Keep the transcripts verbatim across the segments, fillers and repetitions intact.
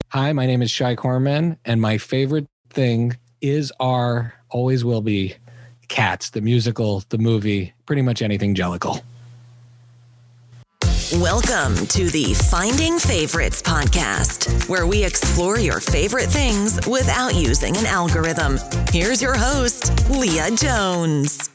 Hi, my name is Shai Corman, and my favorite thing is, are, always will be Cats, the musical, the movie, pretty much anything Jellicle. Welcome to the Finding Favorites podcast, where we explore your favorite things without using an algorithm. Here's your host, Leah Jones.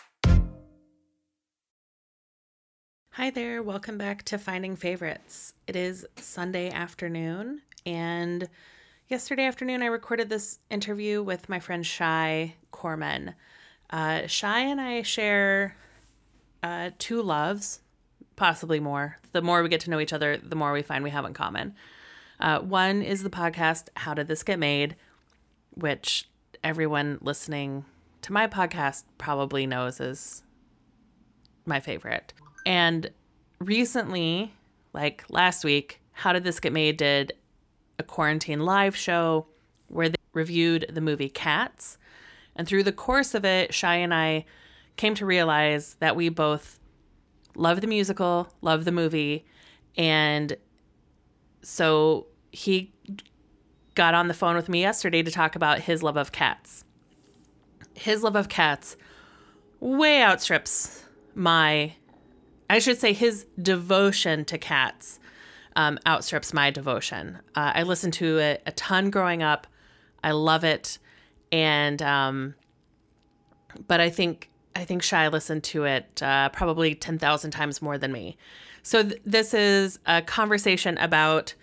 Hi there, welcome back to Finding Favorites. It is Sunday afternoon, and yesterday afternoon I recorded this interview with my friend Shai Corman. Uh, Shai and I share uh, two loves, possibly more. The more we get to know each other, the more we find we have in common. Uh, one is the podcast, How Did This Get Made?, which everyone listening to my podcast probably knows is my favorite. And recently, like last week, How Did This Get Made did a quarantine live show where they reviewed the movie Cats. And through the course of it, Shai and I came to realize that we both love the musical, love the movie. And so he got on the phone with me yesterday to talk about his love of cats. His love of cats way outstrips my, I should say his devotion to cats um, outstrips my devotion. Uh, I listened to it a ton growing up. I love it. And, um, but I think, I think Shai listened to it uh, probably ten thousand times more than me. So th- this is a conversation about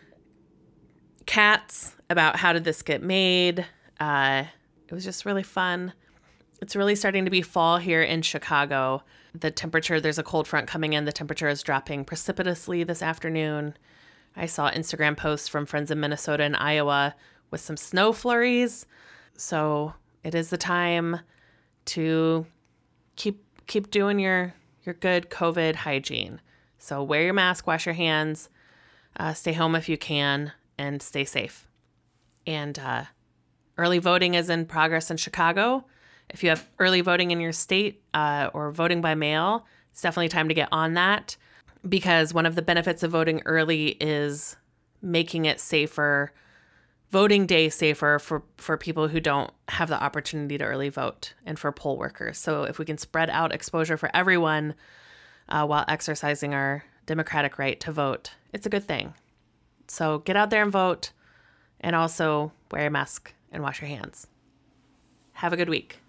cats, about how did this get made. Uh, it was just really fun. It's really starting to be fall here in Chicago. The temperature, there's a cold front coming in. The temperature is dropping precipitously this afternoon. I saw Instagram posts from friends in Minnesota and Iowa with some snow flurries. So it is the time to keep keep doing your, your good COVID hygiene. So wear your mask, wash your hands, uh, stay home if you can, and stay safe. And uh, early voting is in progress in Chicago. If you have early voting in your state uh, or voting by mail, it's definitely time to get on that, because one of the benefits of voting early is making it safer, voting day safer for, for people who don't have the opportunity to early vote and for poll workers. So if we can spread out exposure for everyone uh, while exercising our democratic right to vote, it's a good thing. So get out there and vote, and also wear a mask and wash your hands. Have a good week.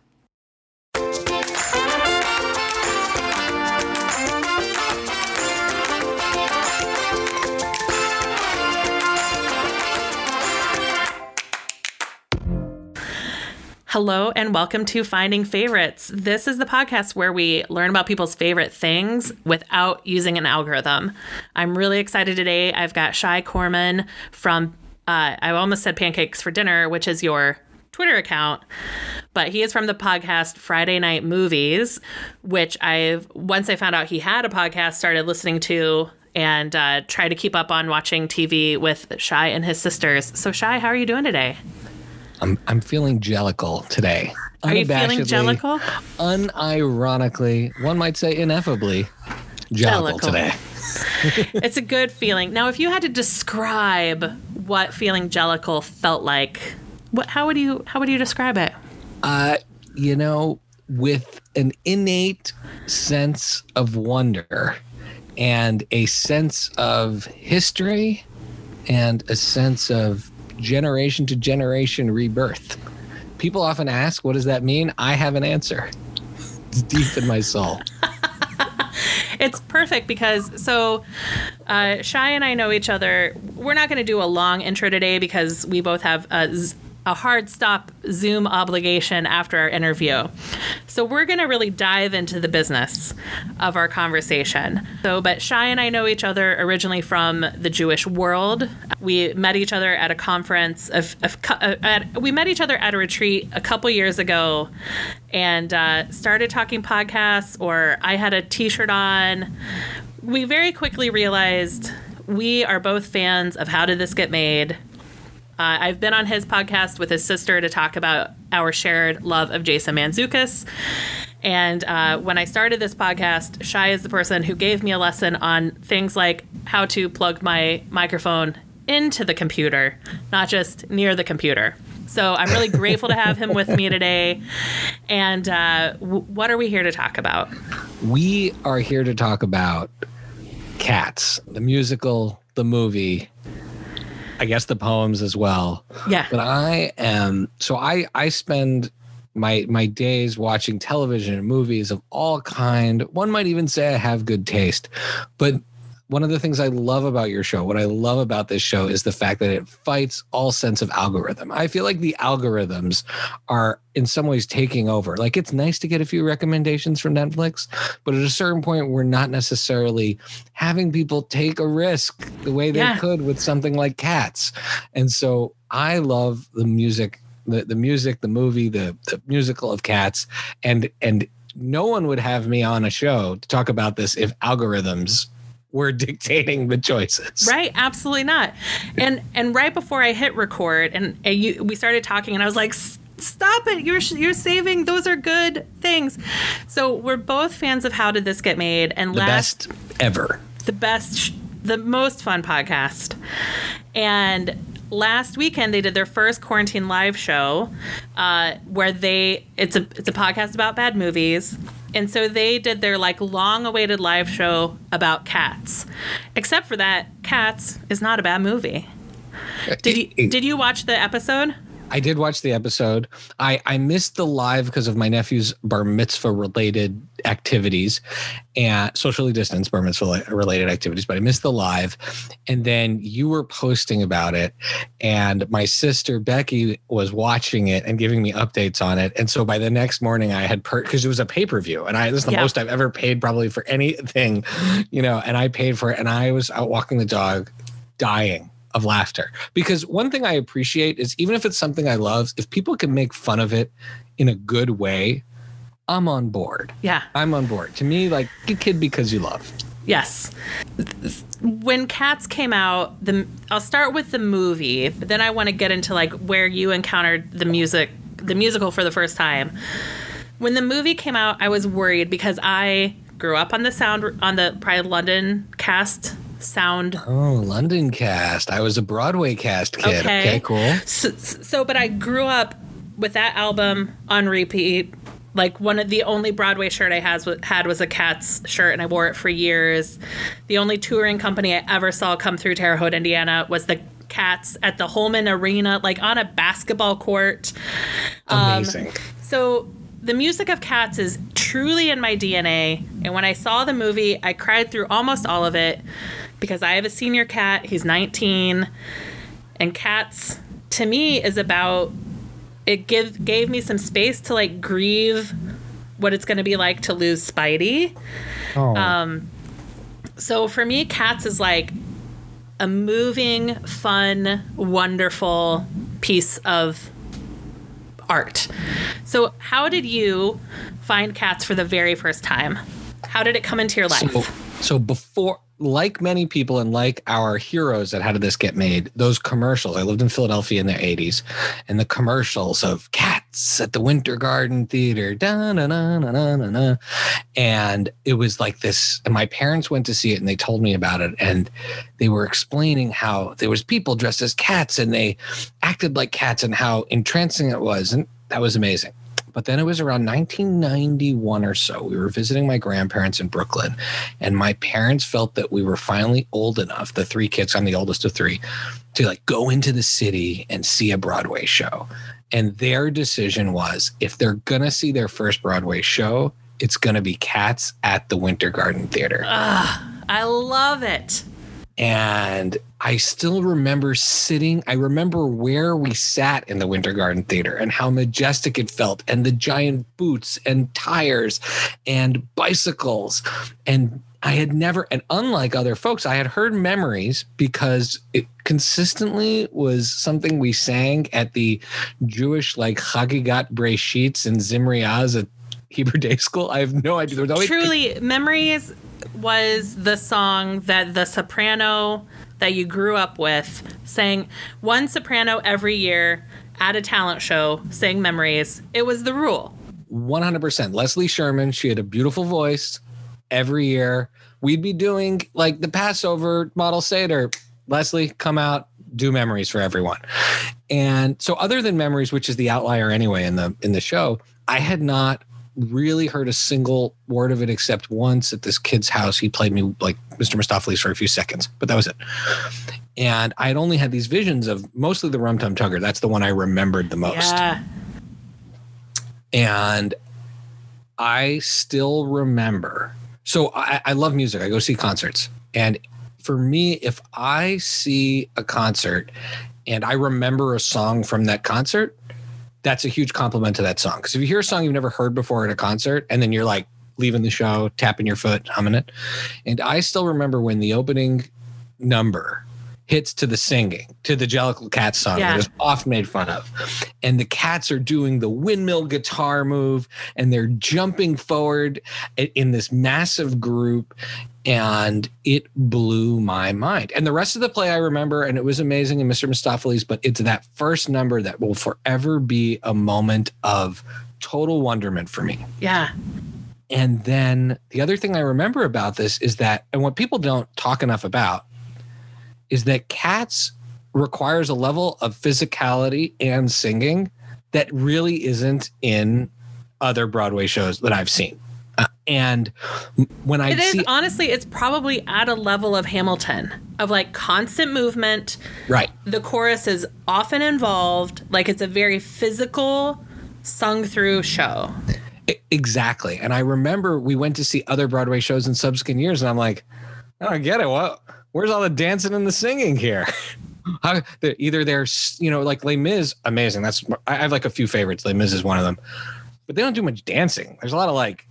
Hello and welcome to Finding Favorites. This is the podcast where we learn about people's favorite things without using an algorithm. I'm really excited today. I've got Shai Corman from, uh, I almost said Pancakes for Dinner, which is your Twitter account, but he is from the podcast Friday Night Movies, which I've, once I found out he had a podcast, started listening to and uh, try to keep up on watching T V with Shai and his sisters. So Shai, how are you doing today? I'm I'm feeling Jellicle today. Are you feeling Jellicle? Unironically, one might say ineffably, Jellicle, Jellicle. today. It's a good feeling. Now, if you had to describe what feeling Jellicle felt like, what how would you how would you describe it? Uh, you know, with an innate sense of wonder and a sense of history and a sense of generation to generation rebirth. People often ask, what does that mean? I have an answer. It's deep in my soul. It's perfect because, so uh, Shai and I know each other. We're not going to do a long intro today because we both have a, a hard stop Zoom obligation after our interview. So we're going to really dive into the business of our conversation. So, but Shai and I know each other originally from the Jewish world. We met each other at a conference. Of, of, uh, at, we met each other at a retreat a couple years ago and uh, started talking podcasts, or I had a t-shirt on. We very quickly realized we are both fans of How Did This Get Made? Uh, I've been on his podcast with his sister to talk about our shared love of Jason Mantzoukas. And uh, when I started this podcast, Shai is the person who gave me a lesson on things like how to plug my microphone into the computer, not just near the computer. So I'm really grateful to have him with me today. And uh, w- what are we here to talk about? We are here to talk about Cats, the musical, the movie, I guess the poems as well. Yeah. But I am, so I, I spend my my days watching television and movies of all kind. One might even say I have good taste. But one of the things I love about your show, what I love about this show, is the fact that it fights all sense of algorithm. I feel like the algorithms are in some ways taking over. Like, it's nice to get a few recommendations from Netflix, but at a certain point, we're not necessarily having people take a risk the way they Yeah. could with something like Cats. And so I love the music, the, the music, the movie, the, the musical of Cats. And, and no one would have me on a show to talk about this if algorithms were dictating the choices. Right, absolutely not. And and right before I hit record, and, and you, we started talking, and I was like, "Stop it! You're you're saving. Those are good things." So we're both fans of How Did This Get Made, and The last best ever. the best, the most fun podcast. And last weekend they did their first quarantine live show, uh, where they it's a it's a podcast about bad movies. And so they did their like long-awaited live show about Cats. Except for that, Cats is not a bad movie. Did you did you watch the episode? I did watch the episode. I, I missed the live because of my nephew's bar mitzvah related activities and socially distanced bar mitzvah related activities, but I missed the live. And then you were posting about it, and my sister Becky was watching it and giving me updates on it. And so by the next morning I had per because it was a pay-per-view, and I this is the Yeah. most I've ever paid probably for anything, you know, and I paid for it, and I was out walking the dog dying of laughter. Because one thing I appreciate is, even if it's something I love, if people can make fun of it in a good way, I'm on board. Yeah. I'm on board. To me, like, a kid because you love. Yes. When Cats came out, the I'll start with the movie, but then I want to get into like where you encountered the music, the musical for the first time. When the movie came out, I was worried because I grew up on the sound on the probably London cast sound. Oh, London cast. I was a Broadway cast kid. Okay. Okay, cool. So, so, but I grew up with that album on repeat. Like, one of the only Broadway shirt I has had was a Cats shirt, and I wore it for years. The only touring company I ever saw come through Terre Haute, Indiana, was the Cats at the Holman Arena, like on a basketball court. Amazing. Um, so the music of Cats is truly in my D N A. And when I saw the movie, I cried through almost all of it because I have a senior cat. He's nineteen. And Cats, to me, is about, it give, gave me some space to like grieve what it's going to be like to lose Spidey. Oh. Um, so for me, Cats is like a moving, fun, wonderful piece of art. So how did you find Cats for the very first time? How did it come into your life? So, so before, like many people and like our heroes at How Did This Get Made, those commercials, I lived in Philadelphia in the eighties, and the commercials of Cats at the Winter Garden Theater, da, na, na, na, na, na, na. And it was like this, and my parents went to see it and they told me about it, and they were explaining how there was people dressed as cats and they acted like cats and how entrancing it was, and that was amazing. But then it was around nineteen ninety-one or so. We were visiting my grandparents in Brooklyn, and my parents felt that we were finally old enough, the three kids, I'm the oldest of three, to like go into the city and see a Broadway show. And their decision was, if they're going to see their first Broadway show, it's going to be Cats at the Winter Garden Theater. Ugh, I love it. And I still remember sitting, I remember where we sat in the Winter Garden Theater and how majestic it felt, and the giant boots and tires and bicycles. And I had never, and unlike other folks, I had heard Memories because it consistently was something we sang at the Jewish, like, Chagigat Breshitz and Zimriaz at Hebrew Day School. I have no idea. There was always, Truly, Memories was the song that the soprano that you grew up with sang. One soprano every year at a talent show sang Memories. It was the rule. one hundred percent. Leslie Sherman, she had a beautiful voice. Every year we'd be doing like the Passover model Seder. Leslie, come out, do Memories for everyone. And so other than Memories, which is the outlier anyway in the in the show, I had not really heard a single word of it except once at this kid's house. He played me like Mister Mistopheles for a few seconds, but that was it. And I had only had these visions of mostly the Rum Tum Tugger. That's the one I remembered the most. Yeah. And I still remember. So I, I love music. I go see concerts. And for me, if I see a concert and I remember a song from that concert, that's a huge compliment to that song. Because if you hear a song you've never heard before at a concert, and then you're like leaving the show, tapping your foot, humming it. And I still remember when the opening number hits to the singing, to the Jellicle Cats song Yeah. that is often made fun of. And the cats are doing the windmill guitar move, and they're jumping forward in this massive group. And it blew my mind. And the rest of the play I remember, and it was amazing in Mister Mistopheles, but it's that first number that will forever be a moment of total wonderment for me. Yeah. And then the other thing I remember about this is that, and what people don't talk enough about, is that Cats requires a level of physicality and singing that really isn't in other Broadway shows that I've seen. Uh, and when I It is see, honestly, it's probably at a level of Hamilton, of like constant movement. right, The chorus is often involved. Like it's a very physical, sung through show. e- exactly. And I remember we went to see other Broadway shows in subsequent years, and I'm like, I don't get it. What? Where's all the dancing and the singing here? How, they're, either they're, you know, like Les Mis, amazing. That's I have like a few favorites. Les Mis is one of them, but they don't do much dancing. There's a lot of like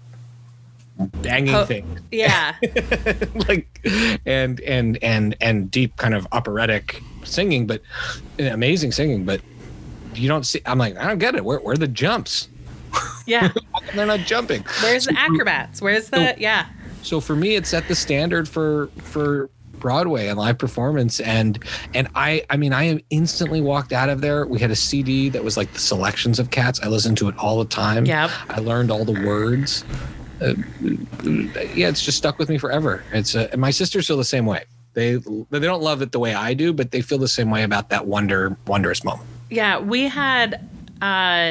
banging Oh, things, Yeah. like and and and and deep kind of operatic singing, but amazing singing. But you don't see. I'm like, I don't get it. Where where are the jumps? Yeah. How come they're not jumping? Where's the acrobats? Where's the, So- yeah. So for me, it set the standard for for Broadway and live performance, and and I I mean I instantly walked out of there. We had a C D that was like the selections of Cats. I listened to it all the time. Yep. I learned all the words. Uh, yeah, it's just stuck with me forever. It's uh, and my sisters feel the same way. They they don't love it the way I do, but they feel the same way about that wonder wondrous moment. Yeah, we had uh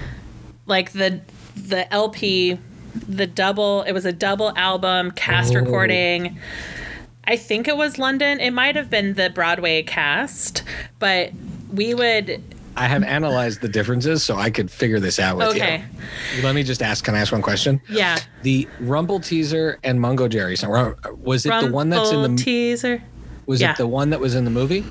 like the the L P, the double, it was a double album cast Oh. recording. I think it was London. It might have been the Broadway cast, but we would I have analyzed the differences, so I could figure this out with Okay. you. Let me just ask. Can I ask one question? yeah. The Rumble Teaser and Mungo Jerry song, was it the one that's in Rumble the teaser. was yeah. it the one that was in the movie?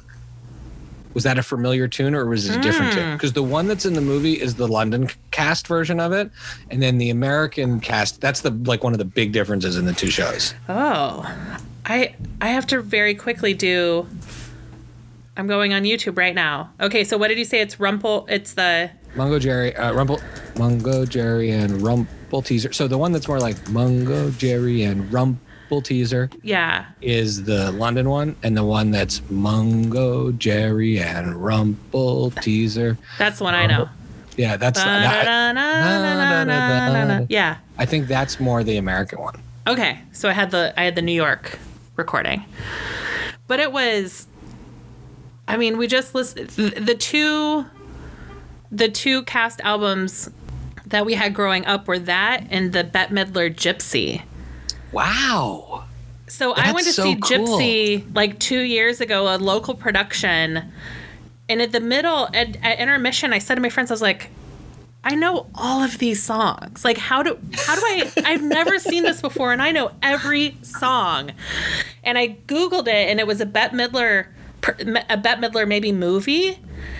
Was that a familiar tune, or was it a different Mm. tune? Because the one that's in the movie is the London cast version of it, and then the American cast, that's the like one of the big differences in the two shows. Oh. I I have to very quickly do I'm going on YouTube right now. Okay, so what did you say? It's Rumple. It's the Mungo Jerry, uh, Rumble, Mungo Jerry and Rumble Teaser. So the one that's more like Mungo Jerry and Rumble Teaser yeah. is the London one, and the one that's Mungo Jerry and Rumble Teaser. That's the one I know. Yeah, that's that, Ba-da-da-na-na-na-na-na. Yeah. I think that's more the American one. Okay. So I had the I had the New York recording. But it was I mean, we just listened the, the two the two cast albums that we had growing up were that and the Bette Midler Gypsy. Wow. So I That's went to so see cool. Gypsy like two years ago, a local production. And at the middle, at, at intermission, I said to my friends, I was like, I know all of these songs. Like, how do how do I? I've never seen this before, and I know every song. And I Googled it, and it was a Bette Midler, a Bette Midler maybe movie,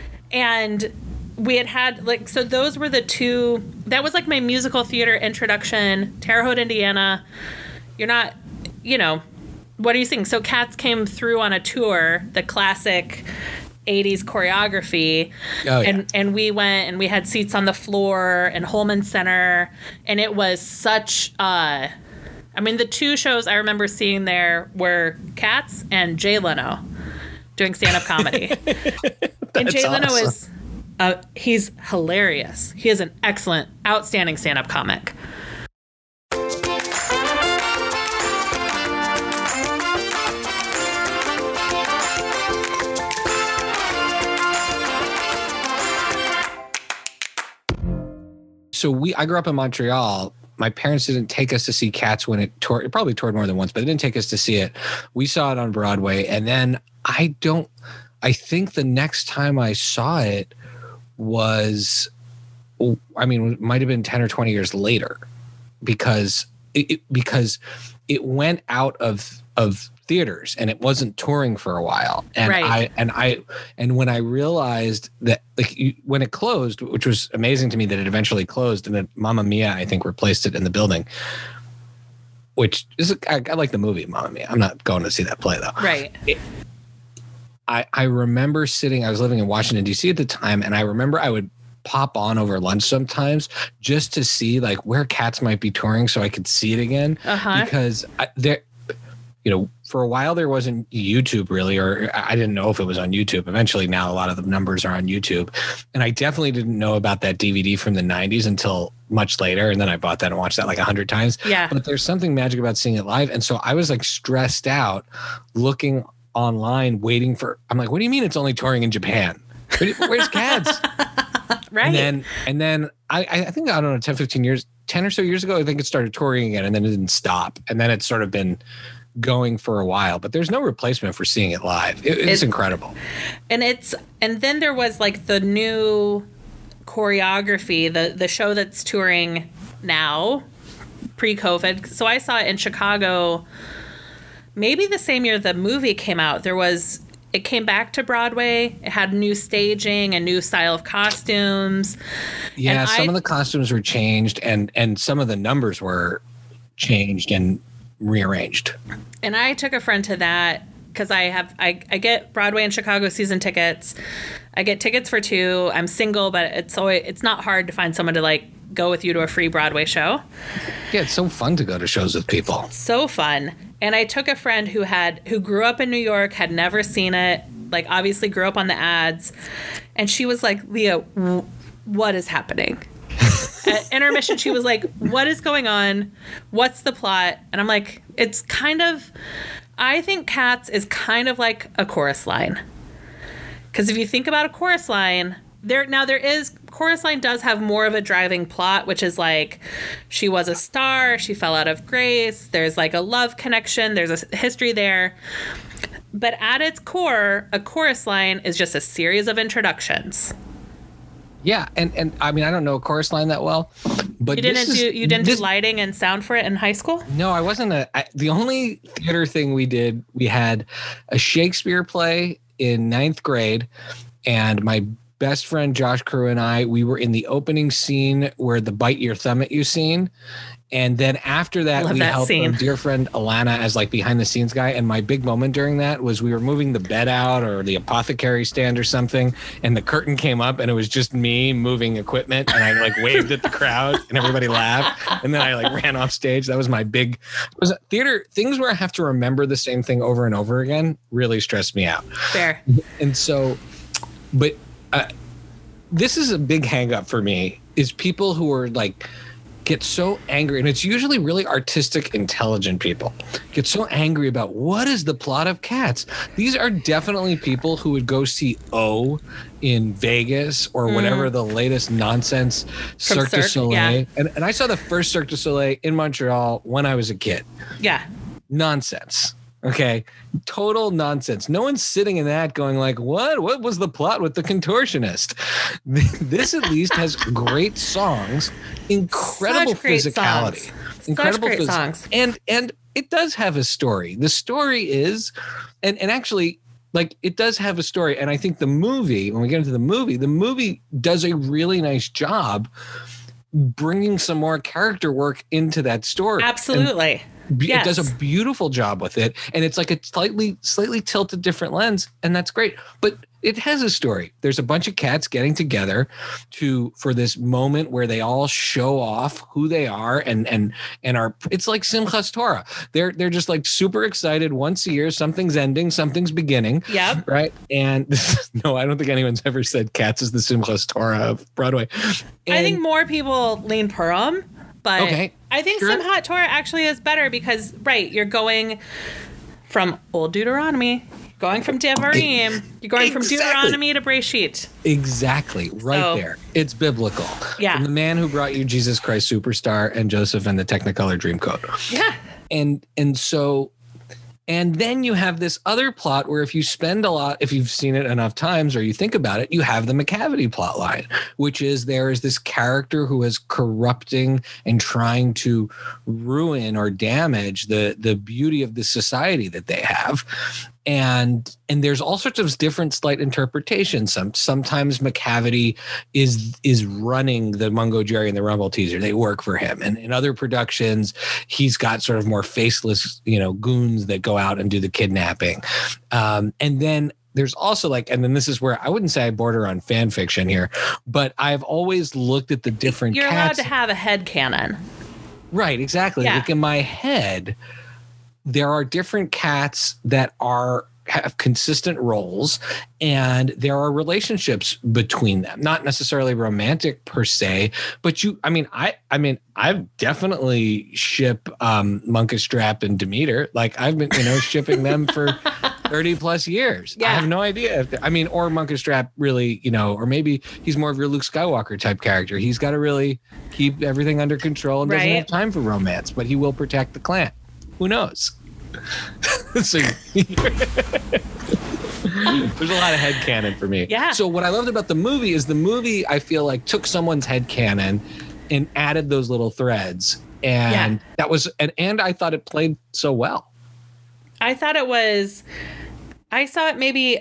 and we had had like so those were the two. That was like my musical theater introduction. Terre Haute, Indiana. You're not, you know, what are you singing? So Cats came through on a tour, the classic eighties choreography. Oh, yeah. and and we went and we had seats on the floor in Holman Center, and it was such uh I mean the two shows I remember seeing there were Cats and Jay Leno doing stand-up comedy. And Jay Leno awesome. is uh he's hilarious. He is an excellent, outstanding stand-up comic. so we I grew up in Montreal. My parents didn't take us to see Cats when it toured. It probably toured more than once, but they didn't take us to see it. We saw it on Broadway. And then I don't, I think the next time I saw it was, I mean, it might have been ten or twenty years later because it, it because it went out of, of theaters and it wasn't touring for a while. And right. I, and I, and when I realized that like you, when it closed, which was amazing to me that it eventually closed and that Mamma Mia, I think, replaced it in the building, which is, I, I like the movie Mamma Mia. I'm not going to see that play though. Right. It, I, I remember sitting, I was living in Washington, D C at the time. And I remember I would pop on over lunch sometimes just to see like where Cats might be touring so I could see it again. Uh-huh. Because I, there, you know, for a while there wasn't YouTube really, or I didn't know if it was on YouTube. Eventually now a lot of the numbers are on YouTube. And I definitely didn't know about that D V D from the nineties until much later. And then I bought that and watched that like a hundred times. Yeah. But there's something magic about seeing it live. And so I was like stressed out looking online, waiting for, I'm like, what do you mean it's only touring in Japan? Where's Cats? Right. And then, and then I, I think, I don't know, ten, fifteen years, ten or so years ago, I think it started touring again and then it didn't stop. And then it's sort of been going for a while, but there's no replacement for seeing it live. It, it's it, incredible. And it's, and then there was like the new choreography, the, the show that's touring now pre-COVID. So I saw it in Chicago, maybe the same year the movie came out. There was, it came back to Broadway. It had new staging, a new style of costumes. Yeah. And some I, of the costumes were changed and, and some of the numbers were changed and rearranged. And I took a friend to that because I have I, I get Broadway and Chicago season tickets. I get tickets for two. I'm single, but it's always, it's not hard to find someone to like go with you to a free Broadway show. Yeah, it's so fun to go to shows with people. So fun. And I took a friend who had who grew up in New York, had never seen it, like obviously grew up on the ads, and she was like, Leah, w- what is happening? At intermission, she was like, what is going on? What's the plot? And I'm like, it's kind of, I think Cats is kind of like a chorus line. Because if you think about a chorus line, there now there is, chorus line does have more of a driving plot, which is like, she was a star, she fell out of grace, there's like a love connection, there's a history there. But at its core, a chorus line is just a series of introductions. Yeah, and, and I mean, I don't know a chorus line that well, but you didn't is, do you didn't this, do lighting and sound for it in high school? No, I wasn't. A, I, the only theater thing we did, we had a Shakespeare play in ninth grade, and my best friend Josh Crew and I, we were in the opening scene where the bite your thumb at you scene. And then after that, Love we that helped scene. our dear friend Alana as like behind the scenes guy. And my big moment during that was we were moving the bed out or the apothecary stand or something. And the curtain came up and it was just me moving equipment. And I like waved at the crowd and everybody laughed. And then I like ran off stage. That was my big was theater things where I have to remember the same thing over and over again really stressed me out. Fair. And so, but uh, this is a big hang up for me is people who are like, get so angry, and it's usually really artistic, intelligent people, get so angry about what is the plot of Cats. These are definitely people who would go see O in Vegas or mm. whatever the latest nonsense From Cirque du Soleil. Yeah. And, and I saw the first Cirque du Soleil in Montreal when I was a kid. Yeah. Nonsense. Okay. Total nonsense. No one's sitting in that going like, what? What was the plot with the contortionist? This at least has great songs, incredible physicality, songs. incredible Such great phys- songs. And and it does have a story. The story is, and, and actually, like it does have a story. And I think the movie, when we get into the movie, the movie does a really nice job bringing some more character work into that story. Absolutely. And, Yes. It does a beautiful job with it. And it's like a slightly, slightly tilted different lens. And that's great. But it has a story. There's a bunch of cats getting together to, for this moment where they all show off who they are and, and, and are, it's like Simchas Torah. They're, they're just like super excited once a year. Something's ending, something's beginning. Yep. Right. And no, I don't think anyone's ever said Cats is the Simchas Torah of Broadway. And, I think more people lean Purim. But okay, I think sure. Simchat Torah actually is better because, right, you're going from Old Deuteronomy Going from Devarim. You're going exactly. from Deuteronomy to Breshit. Exactly. Right so, there. It's biblical. Yeah. From the man who brought you Jesus Christ Superstar and Joseph and the Technicolor Dreamcoat. Yeah. And and so and then you have this other plot where if you spend a lot, if you've seen it enough times or you think about it, you have the Macavity plot line, which is there is this character who is corrupting and trying to ruin or damage the, the beauty of the society that they have. And and there's all sorts of different slight interpretations. Some sometimes Macavity is is running the Mungo Jerry and the Rumble Teaser. They work for him. And in other productions, he's got sort of more faceless, you know, goons that go out and do the kidnapping. Um, and then there's also like, and then this is where I wouldn't say I border on fan fiction here, but I've always looked at the different You're cats. allowed to have a headcanon. Right, exactly. Yeah. Like in my head, there are different cats that are have consistent roles and there are relationships between them, not necessarily romantic per se, but you, I mean, I, I mean, I've definitely ship um, Munkustrap and Demeter. Like I've been, you know, shipping them for thirty plus years. Yeah. I have no idea. If, I mean, or Munkustrap really, you know, or maybe he's more of your Luke Skywalker type character. He's got to really keep everything under control and doesn't right. have time for romance, but he will protect the clan. Who knows? So there's a lot of headcanon for me. Yeah. So what I loved about the movie is the movie, I feel like, took someone's headcanon and added those little threads. And yeah. that was, and, and I thought it played so well. I thought it was, I saw it maybe,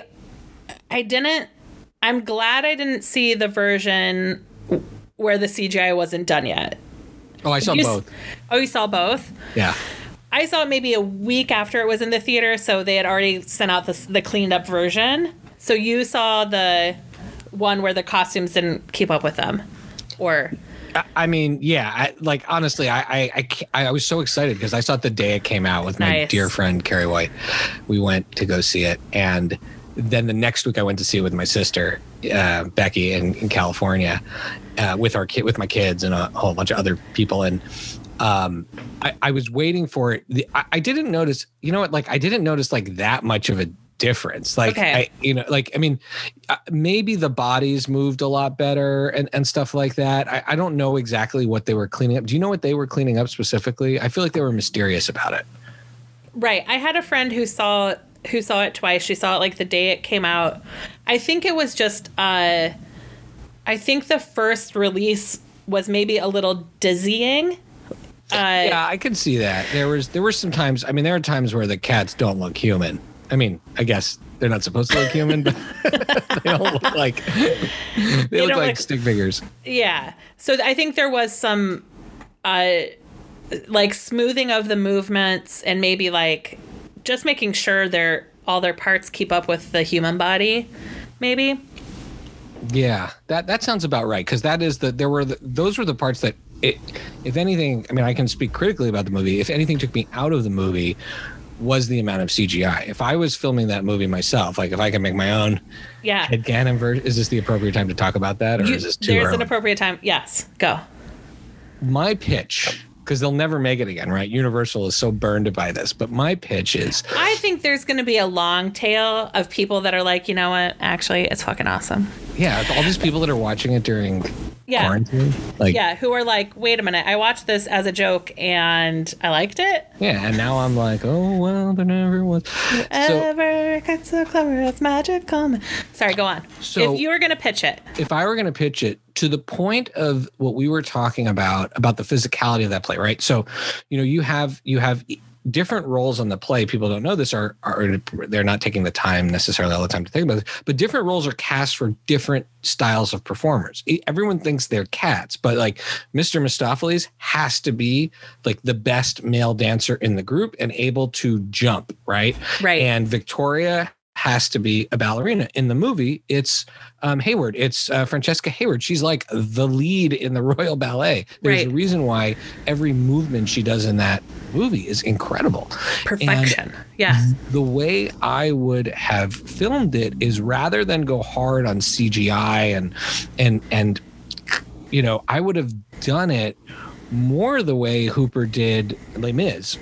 I didn't, I'm glad I didn't see the version where the C G I wasn't done yet. Oh, I saw you, both. Oh, you saw both? Yeah. I saw it maybe a week after it was in the theater, so they had already sent out the, the cleaned up version. So you saw the one where the costumes didn't keep up with them, or? I mean, yeah. I, like honestly, I I, I I was so excited because I saw it the day it came out with my nice. dear friend Carrie White. We went to go see it, and then the next week I went to see it with my sister uh, Becky in, in California, uh, with our kid, with my kids, and a whole bunch of other people, and. Um, I, I was waiting for it. The, I, I didn't notice, you know what, like I didn't notice like that much of a difference. Like, okay. I, you know, like, I mean, uh, maybe the bodies moved a lot better and, and stuff like that. I, I don't know exactly what they were cleaning up. Do you know what they were cleaning up specifically? I feel like they were mysterious about it. Right. I had a friend who saw, who saw it twice. She saw it like the day it came out. I think it was just, uh, I think the first release was maybe a little dizzying. Uh, yeah, I could see that. There was there were some times. I mean, there are times where the cats don't look human. I mean, I guess they're not supposed to look human, but they don't look like they, they look like look, stick figures. Yeah. So I think there was some uh, like smoothing of the movements and maybe like just making sure their all their parts keep up with the human body. Maybe. Yeah, that that sounds about right because that is the there were the, those were the parts that. It, if anything, I mean, I can speak critically about the movie. If anything took me out of the movie was the amount of C G I. If I was filming that movie myself, like if I can make my own yeah. headcanon version, is this the appropriate time to talk about that or you, is this too There's early? An appropriate time. Yes, go. My pitch, because they'll never make it again, right? Universal is so burned by this, but my pitch is... I think there's going to be a long tail of people that are like, you know what, actually, it's fucking awesome. Yeah, all these people that are watching it during... Yeah. Quarantine? Like, yeah, who are like, wait a minute, I watched this as a joke and I liked it. Yeah, and now I'm like, oh, well, there never was. Ever got so clever, it's magic coming. Sorry, go on. So if you were going to pitch it. If I were going to pitch it to the point of what we were talking about, about the physicality of that play, right? So, you know, you have you have... different roles on the play. People don't know this are, are they're not taking the time necessarily all the time to think about this, but different roles are cast for different styles of performers. Everyone thinks they're cats, but like Mister Mistopheles has to be like the best male dancer in the group and able to jump, right? Right. And Victoria has to be a ballerina. In the movie, it's um, Hayward. It's uh, Francesca Hayward. She's like the lead in the Royal Ballet. There's right. a reason why every movement she does in that movie is incredible. Perfection. And yeah. The way I would have filmed it is rather than go hard on C G I and and and you know, I would have done it more the way Hooper did Les Mis.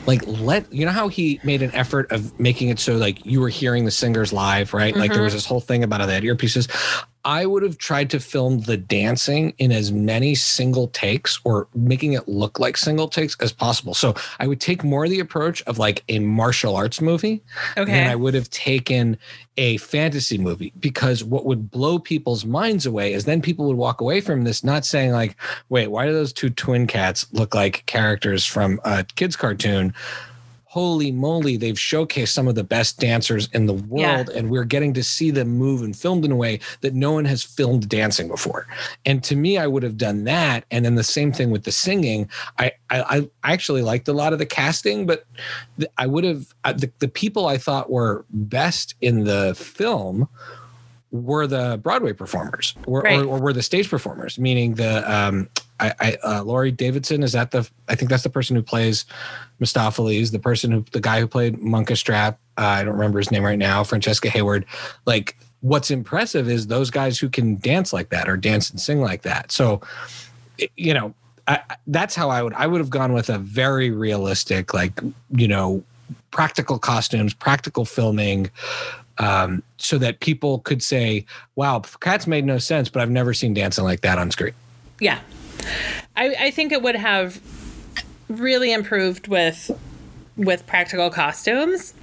Like, let you know how he made an effort of making it so like you were hearing the singers live, right? Mm-hmm. Like there was this whole thing about how they had earpieces. I would have tried to film the dancing in as many single takes or making it look like single takes as possible. So I would take more of the approach of like a martial arts movie okay. than I would have taken a fantasy movie, because what would blow people's minds away is then people would walk away from this not saying like, wait, why do those two twin cats look like characters from a kid's cartoon? Holy moly, they've showcased some of the best dancers in the world, yeah. and we're getting to see them move and filmed in a way that no one has filmed dancing before. And to me, I would have done that. And then the same thing with the singing. I I, I actually liked a lot of the casting, but I would have the, the people I thought were best in the film were the Broadway performers, or, right. or, or were the stage performers, meaning the um, I, I uh, Laurie Davidson, is that the I think that's the person who plays Mistopheles, the person who the guy who played Munkustrap. Uh, I don't remember his name right now. Francesca Hayward. Like, what's impressive is those guys who can dance like that or dance and sing like that. So, you know, I, that's how I would I would have gone with a very realistic, like, you know, practical costumes, practical filming. Um, so that people could say, wow, Cats made no sense, but I've never seen dancing like that on screen. Yeah. I, I think it would have really improved with with practical costumes.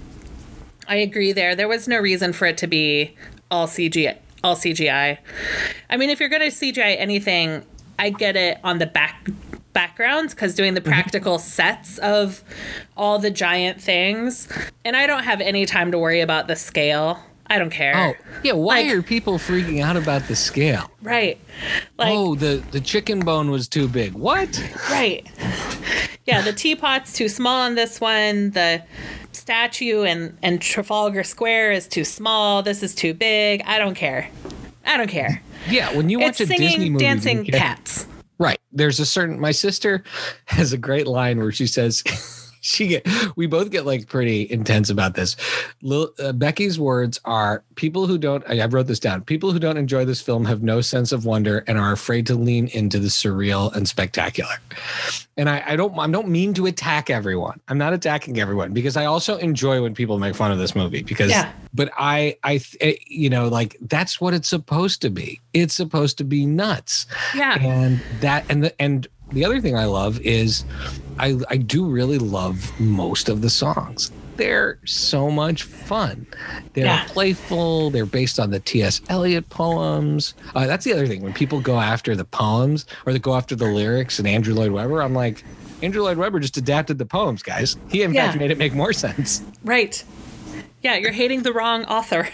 I agree there. There was no reason for it to be all C G I. All C G I. I mean, if you're going to C G I anything, I get it on the back backgrounds, because doing the practical mm-hmm. sets of all the giant things, and I don't have any time to worry about the scale. I don't care. Oh, yeah. Why like, are people freaking out about the scale? Right. Like, oh, the, the chicken bone was too big. What? Right. Yeah, the teapot's too small on this one. The statue and, and Trafalgar Square is too small. This is too big. I don't care. I don't care. Yeah, when you watch it's a singing, Disney movie, dancing cats. Right. There's a certain, my sister has a great line where she says, she get, we both get like pretty intense about this. Lil, uh, Becky's words are, people who don't, I, I wrote this down, people who don't enjoy this film have no sense of wonder and are afraid to lean into the surreal and spectacular. And I, I don't, I don't mean to attack everyone. I'm not attacking everyone, because I also enjoy when people make fun of this movie, because, yeah. but I, I, you know, like that's what it's supposed to be. It's supposed to be nuts. Yeah. And that, and the, and the other thing I love is I, I do really love most of the songs. They're so much fun. They're yeah. playful. They're based on the T S Eliot poems. Uh, that's the other thing. When people go after the poems or they go after the lyrics and Andrew Lloyd Webber, I'm like, Andrew Lloyd Webber just adapted the poems, guys. He in fact yeah. made it make more sense. Right. Yeah, you're hating the wrong author.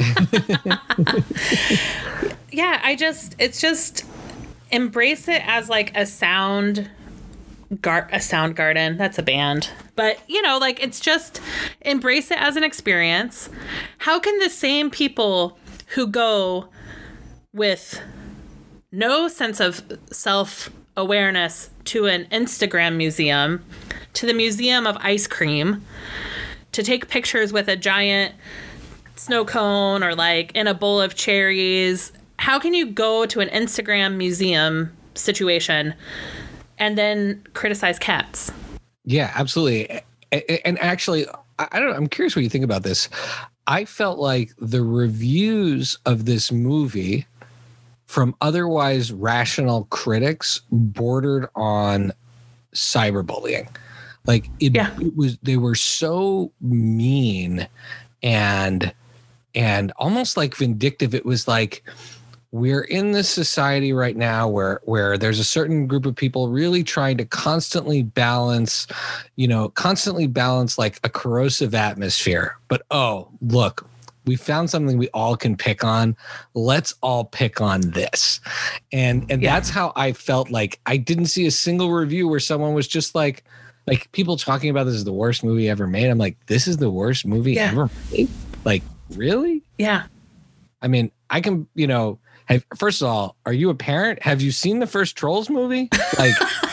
Yeah, I just, it's just, embrace it as like a sound gar- a sound garden. That's a band. But, you know, like, it's just embrace it as an experience. How can the same people who go with no sense of self-awareness to an Instagram museum, to the Museum of Ice Cream, to take pictures with a giant snow cone or like in a bowl of cherries, how can you go to an Instagram museum situation and then criticize cats? Yeah, absolutely. And actually, I don't know, I'm curious what you think about this. I felt like the reviews of this movie from otherwise rational critics bordered on cyberbullying. Like it, yeah. it was, they were so mean and and almost like vindictive. It was like, we're in this society right now where where there's a certain group of people really trying to constantly balance, you know, constantly balance like a corrosive atmosphere. But, oh, look, we found something we all can pick on. Let's all pick on this. And and yeah. that's how I felt. Like I didn't see a single review where someone was just like, like people talking about this is the worst movie ever made. I'm like, this is the worst movie yeah. ever made? Like, really? Yeah. I mean, I can, you know, have, first of all, are you a parent? Have you seen the first Trolls movie? Like,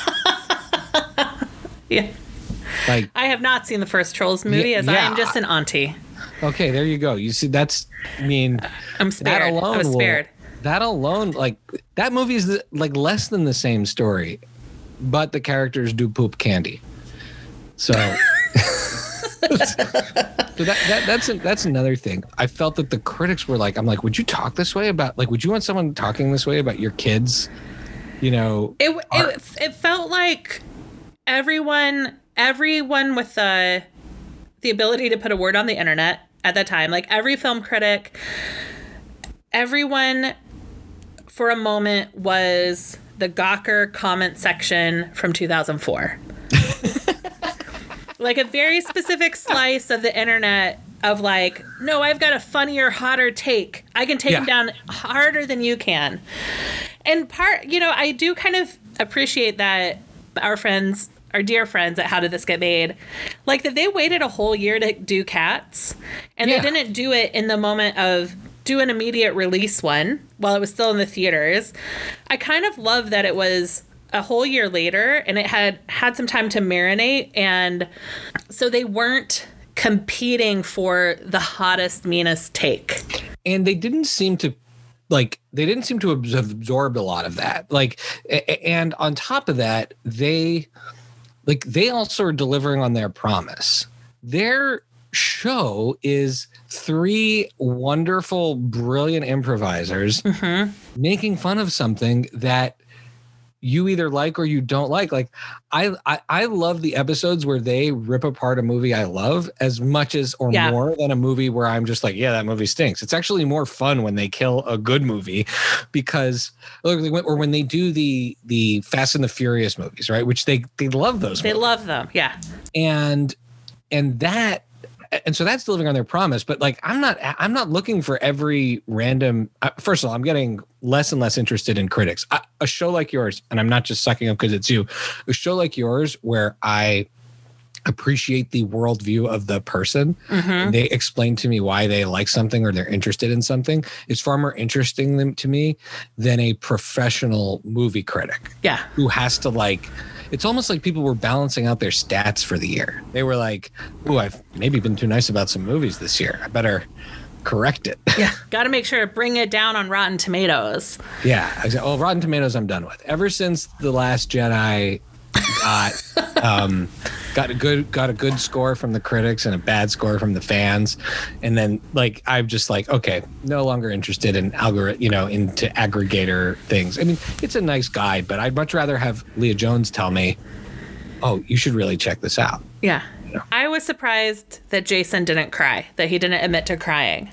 yeah. Like, I have not seen the first Trolls movie, yeah, as yeah. I am just an auntie. Okay, there you go. You see, that's, I mean, I'm spared. That alone I was spared. Will, that alone, like, that movie is the, like less than the same story, but the characters do poop candy. So, so that, that that's a, that's another thing. I felt that the critics were like, I'm like, would you talk this way about, like, would you want someone talking this way about your kids? You know, it it, it felt like everyone everyone with the the ability to put a word on the internet at that time, like every film critic, everyone for a moment was the Gawker comment section from two thousand four. Like a very specific slice of the internet of like, no, I've got a funnier, hotter take. I can take Yeah. him down harder than you can. And part, you know, I do kind of appreciate that our friends, our dear friends at How Did This Get Made, like that they waited a whole year to do Cats, and Yeah. they didn't do it in the moment of do an immediate release one while it was still in the theaters. I kind of love that it was a whole year later and it had had some time to marinate, and so they weren't competing for the hottest, meanest take. And they didn't seem to like they didn't seem to absorb a lot of that. Like, and on top of that, they like they also are delivering on their promise. Their show is three wonderful, brilliant improvisers Mm-hmm. making fun of something that you either like or you don't like. Like I, I, I love the episodes where they rip apart a movie I love as much as or Yeah. more than a movie where I'm just like, yeah, that movie stinks. It's actually more fun when they kill a good movie, because or when they do the the Fast and the Furious movies, right? Which they they love those. They movies. love them. Yeah. and and that. And so that's delivering on their promise. But like, I'm not, I'm not looking for every random. Uh, first of all, I'm getting less and less interested in critics. I, a show like yours, and I'm not just sucking up because it's you. A show like yours, where I appreciate the worldview of the person, Mm-hmm. and they explain to me why they like something or they're interested in something, is far more interesting than, to me than a professional movie critic Yeah. who has to like. It's almost like people were balancing out their stats for the year. They were like, "Ooh, I've maybe been too nice about some movies this year. I better correct it." Yeah. Got to make sure to bring it down on Rotten Tomatoes. Yeah. I said, "Oh, Rotten Tomatoes, I'm done with." Ever since The Last Jedi got um, got a good got a good score from the critics and a bad score from the fans, and then like I'm just like, okay, no longer interested in algorithm, you know, into aggregator things. I mean, it's a nice guide, but I'd much rather have Leah Jones tell me, "Oh, you should really check this out." Yeah. know. I was surprised that Jason didn't cry, that he didn't admit to crying.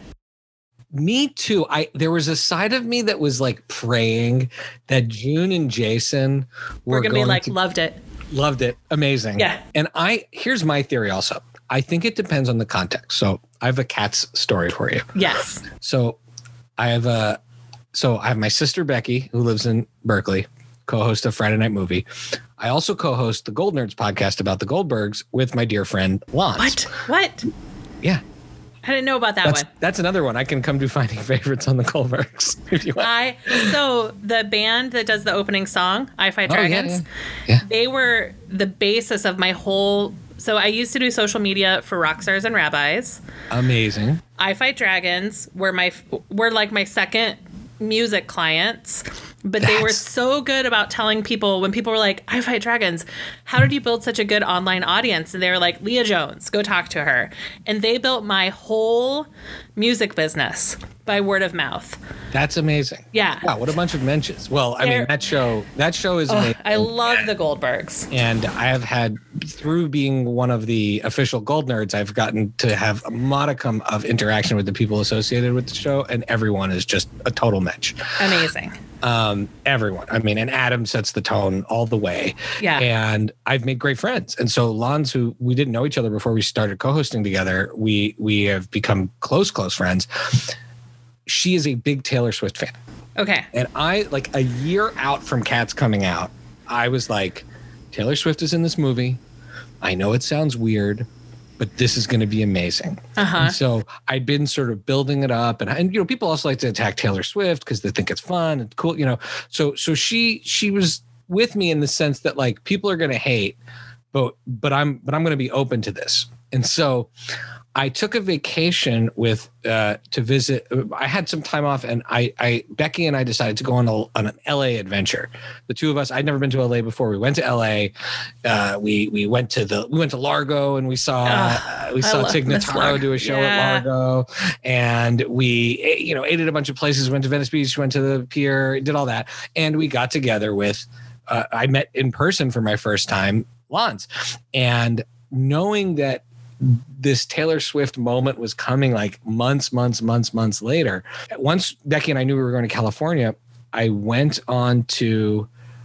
Me too. I there was a side of me that was like praying that June and Jason were We're going to going be like, to loved it. loved it. Amazing. Yeah. And I here's my theory also. I think it depends on the context. So I have a Cats story for you. Yes. So I have a so I have my sister Becky, who lives in Berkeley, co-host of Friday Night Movie. I also co-host the Gold Nerds podcast about the Goldbergs with my dear friend Lance. What? What? Yeah. I didn't know about that That's one. that's another one. I can come do Finding Favorites on the Goldbergs if you want. I so the band that does the opening song, I Fight Oh, yeah, Dragons, yeah. Yeah. they were the basis of my whole. So I used to do social media for Rockstars and Rabbis. Amazing. I Fight Dragons were my were like my second music clients, but they were That's- so good about telling people when people were like, I Fight Dragons, how did you build such a good online audience? And they were like, Leah Jones, go talk to her. And they built my whole music business by word of mouth. That's amazing. Yeah. Wow, what a bunch of mentions. Well, I They're- mean, that show that show is Ugh, amazing. I love the Goldbergs. And I have had, through being one of the official Gold Nerds, I've gotten to have a modicum of interaction with the people associated with the show, and everyone is just a total match. Amazing. Um, everyone. I mean, and Adam sets the tone all the way. Yeah. And I've made great friends. And so Lons, who we didn't know each other before we started co-hosting together, we we have become close, close friends. She is a big Taylor Swift fan. Okay. And I, like a year out from Cats coming out, I was like, Taylor Swift is in this movie. I know it sounds weird, but this is going to be amazing. Uh-huh. And so I'd been sort of building it up, and, and you know, people also like to attack Taylor Swift because they think it's fun and cool, you know. So so she she was with me in the sense that like people are going to hate, but but I'm but I'm going to be open to this. And so I took a vacation with uh, to visit. I had some time off, and I, I Becky and I decided to go on, a, on an L A adventure. The two of us. I'd never been to L A before. We went to L A. Uh, we we went to the we went to Largo, and we saw uh, we saw Tig Notaro do a show yeah. at Largo, and we you know ate at a bunch of places. Went to Venice Beach, went to the pier, did all that, and we got together with. Uh, I met in person for my first time, Lons, and knowing that. This Taylor Swift moment was coming like months, months, months, months later. Once Becky and I knew we were going to California, I went on to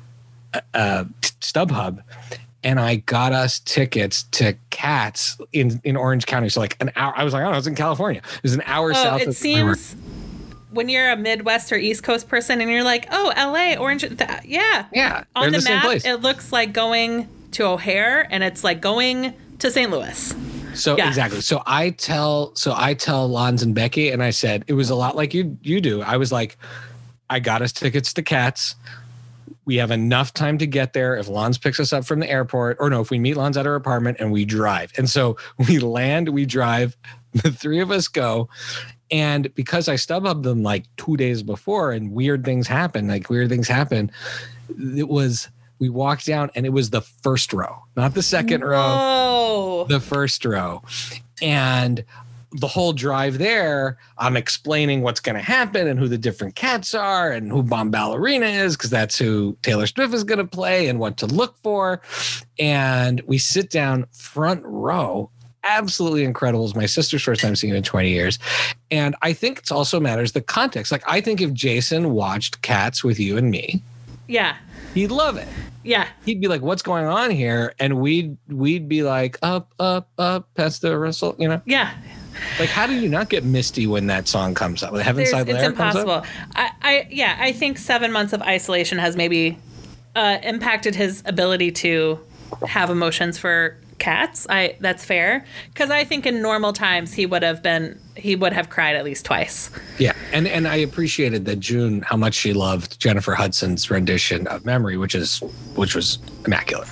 uh, StubHub and I got us tickets to Cats in, in Orange County. So like an hour, I was like, oh, I was in California. It was an hour oh, south it of seems when you're a Midwest or East Coast person and you're like, oh, L A, Orange, th- yeah. Yeah. On the, the map, place. It looks like going to O'Hare and it's like going to Saint Louis. So yeah. exactly. So I tell, so I tell Lons and Becky, and I said, it was a lot like you, you do. I was like, I got us tickets to Cats. We have enough time to get there. If Lons picks us up from the airport, or no, if we meet Lons at her apartment and we drive. And so we land, we drive, the three of us go. And because I StubHubbed them like two days before and weird things happen, like weird things happen, it was, we walked down and it was the first row, not the second Whoa. row, the first row. And the whole drive there, I'm explaining what's going to happen and who the different cats are and who Bomb Ballerina is, because that's who Taylor Swift is going to play and what to look for. And we sit down front row. Absolutely incredible. It's my sister's first time seeing it in twenty years. And I think it also matters the context. Like, I think if Jason watched Cats with you and me, yeah, he'd love it. Yeah. He'd be like, what's going on here? And we'd we'd be like, up, up, up, past the Russell, you know? Yeah. Like, how do you not get misty when that song comes up? When Heaven Side Layer comes up? It's impossible. I, I, yeah, I think seven months of isolation has maybe uh, impacted his ability to have emotions for Cats. I that's fair, because I think in normal times he would have been he would have cried at least twice. Yeah, and and I appreciated that June, how much she loved Jennifer Hudson's rendition of Memory, which is which was immaculate.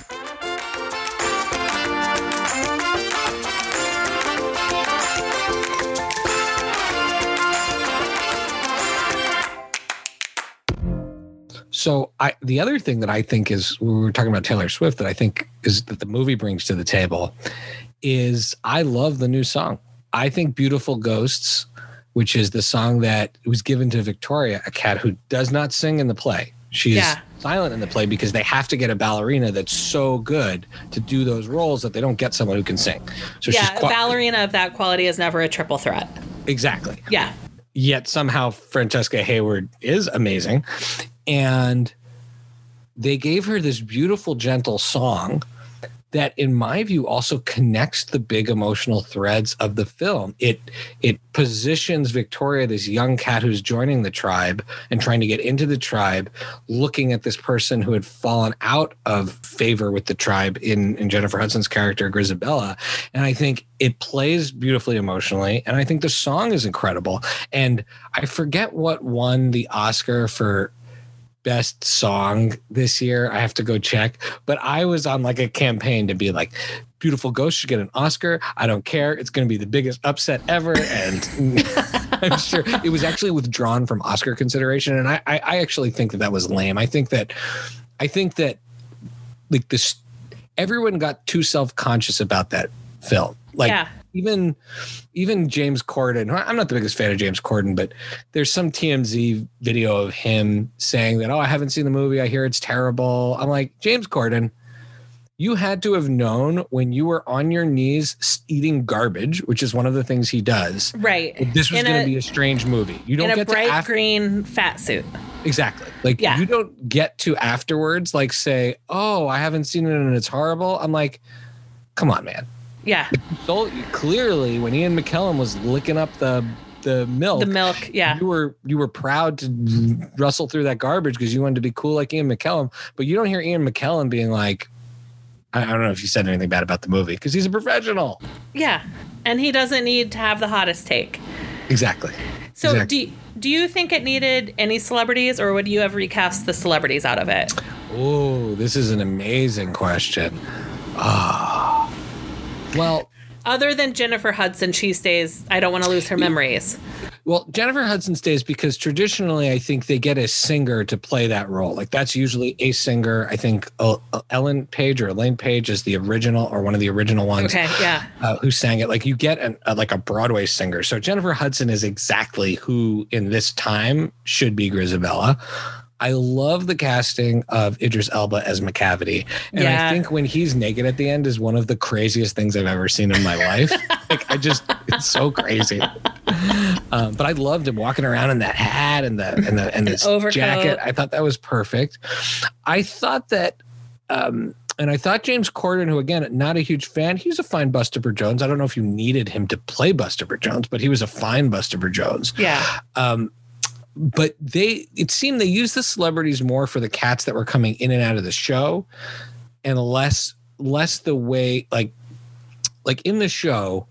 So I, the other thing that I think is, we were talking about Taylor Swift, that I think is that the movie brings to the table is I love the new song. I think Beautiful Ghosts, which is the song that was given to Victoria, a cat who does not sing in the play. She's yeah. silent in the play because they have to get a ballerina that's so good to do those roles that they don't get someone who can sing. So yeah, she's qu- a ballerina of that quality is never a triple threat. Exactly. Yeah. Yet somehow Francesca Hayward is amazing. And they gave her this beautiful, gentle song that, in my view, also connects the big emotional threads of the film. It it positions Victoria, this young cat who's joining the tribe and trying to get into the tribe, looking at this person who had fallen out of favor with the tribe in, in Jennifer Hudson's character, Grisabella. And I think it plays beautifully emotionally. And I think the song is incredible. And I forget what won the Oscar for best song this year. I have to go check, but I was on like a campaign to be like, Beautiful Ghost should get an Oscar. I don't care. It's going to be the biggest upset ever. And I'm sure it was actually withdrawn from Oscar consideration. And I, I, I actually think that that was lame. I think that, I think that like this, everyone got too self-conscious about that film. Like yeah. even, even James Corden, I'm not the biggest fan of James Corden, but there's some T M Z video of him saying that, oh, I haven't seen the movie. I hear it's terrible. I'm like, James Corden, you had to have known when you were on your knees eating garbage, which is one of the things he does. Right. This was going to be a strange movie. You don't in get a bright to af- green fat suit. Exactly. Like yeah. you don't get to afterwards, like say, oh, I haven't seen it and it's horrible. I'm like, come on, man. Yeah. So clearly, when Ian McKellen was licking up the the milk, the milk, yeah, you were you were proud to rustle through that garbage because you wanted to be cool like Ian McKellen. But you don't hear Ian McKellen being like, I, I don't know if you said anything bad about the movie because he's a professional. Yeah, and he doesn't need to have the hottest take. Exactly. So exactly. do do you think it needed any celebrities, or would you have recast the celebrities out of it? Oh, this is an amazing question. Ah. Oh. Well, Other than Jennifer Hudson, she stays, I don't want to lose her memories. Well, Jennifer Hudson stays because traditionally I think they get a singer to play that role. Like that's usually a singer. I think uh, Ellen Page or Elaine Page is the original or one of the original ones. Okay, yeah. Uh, who sang it. Like you get an, uh, like a Broadway singer. So Jennifer Hudson is exactly who in this time should be Grizabella. I love the casting of Idris Elba as Macavity. And yeah. I think when he's naked at the end is one of the craziest things I've ever seen in my life. Like I just, it's so crazy. Um, but I loved him walking around in that hat and the and the and this jacket. I thought that was perfect. I thought that um, and I thought James Corden, who again, not a huge fan, he's a fine Buster Jones. I don't know if you needed him to play Buster Jones, but he was a fine Buster Jones. Yeah. Um, But they, it seemed they used the celebrities more for the cats that were coming in and out of the show, and less, less the way, like, like in the show,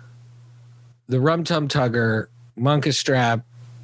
the Rum Tum Tugger, Munkustrap,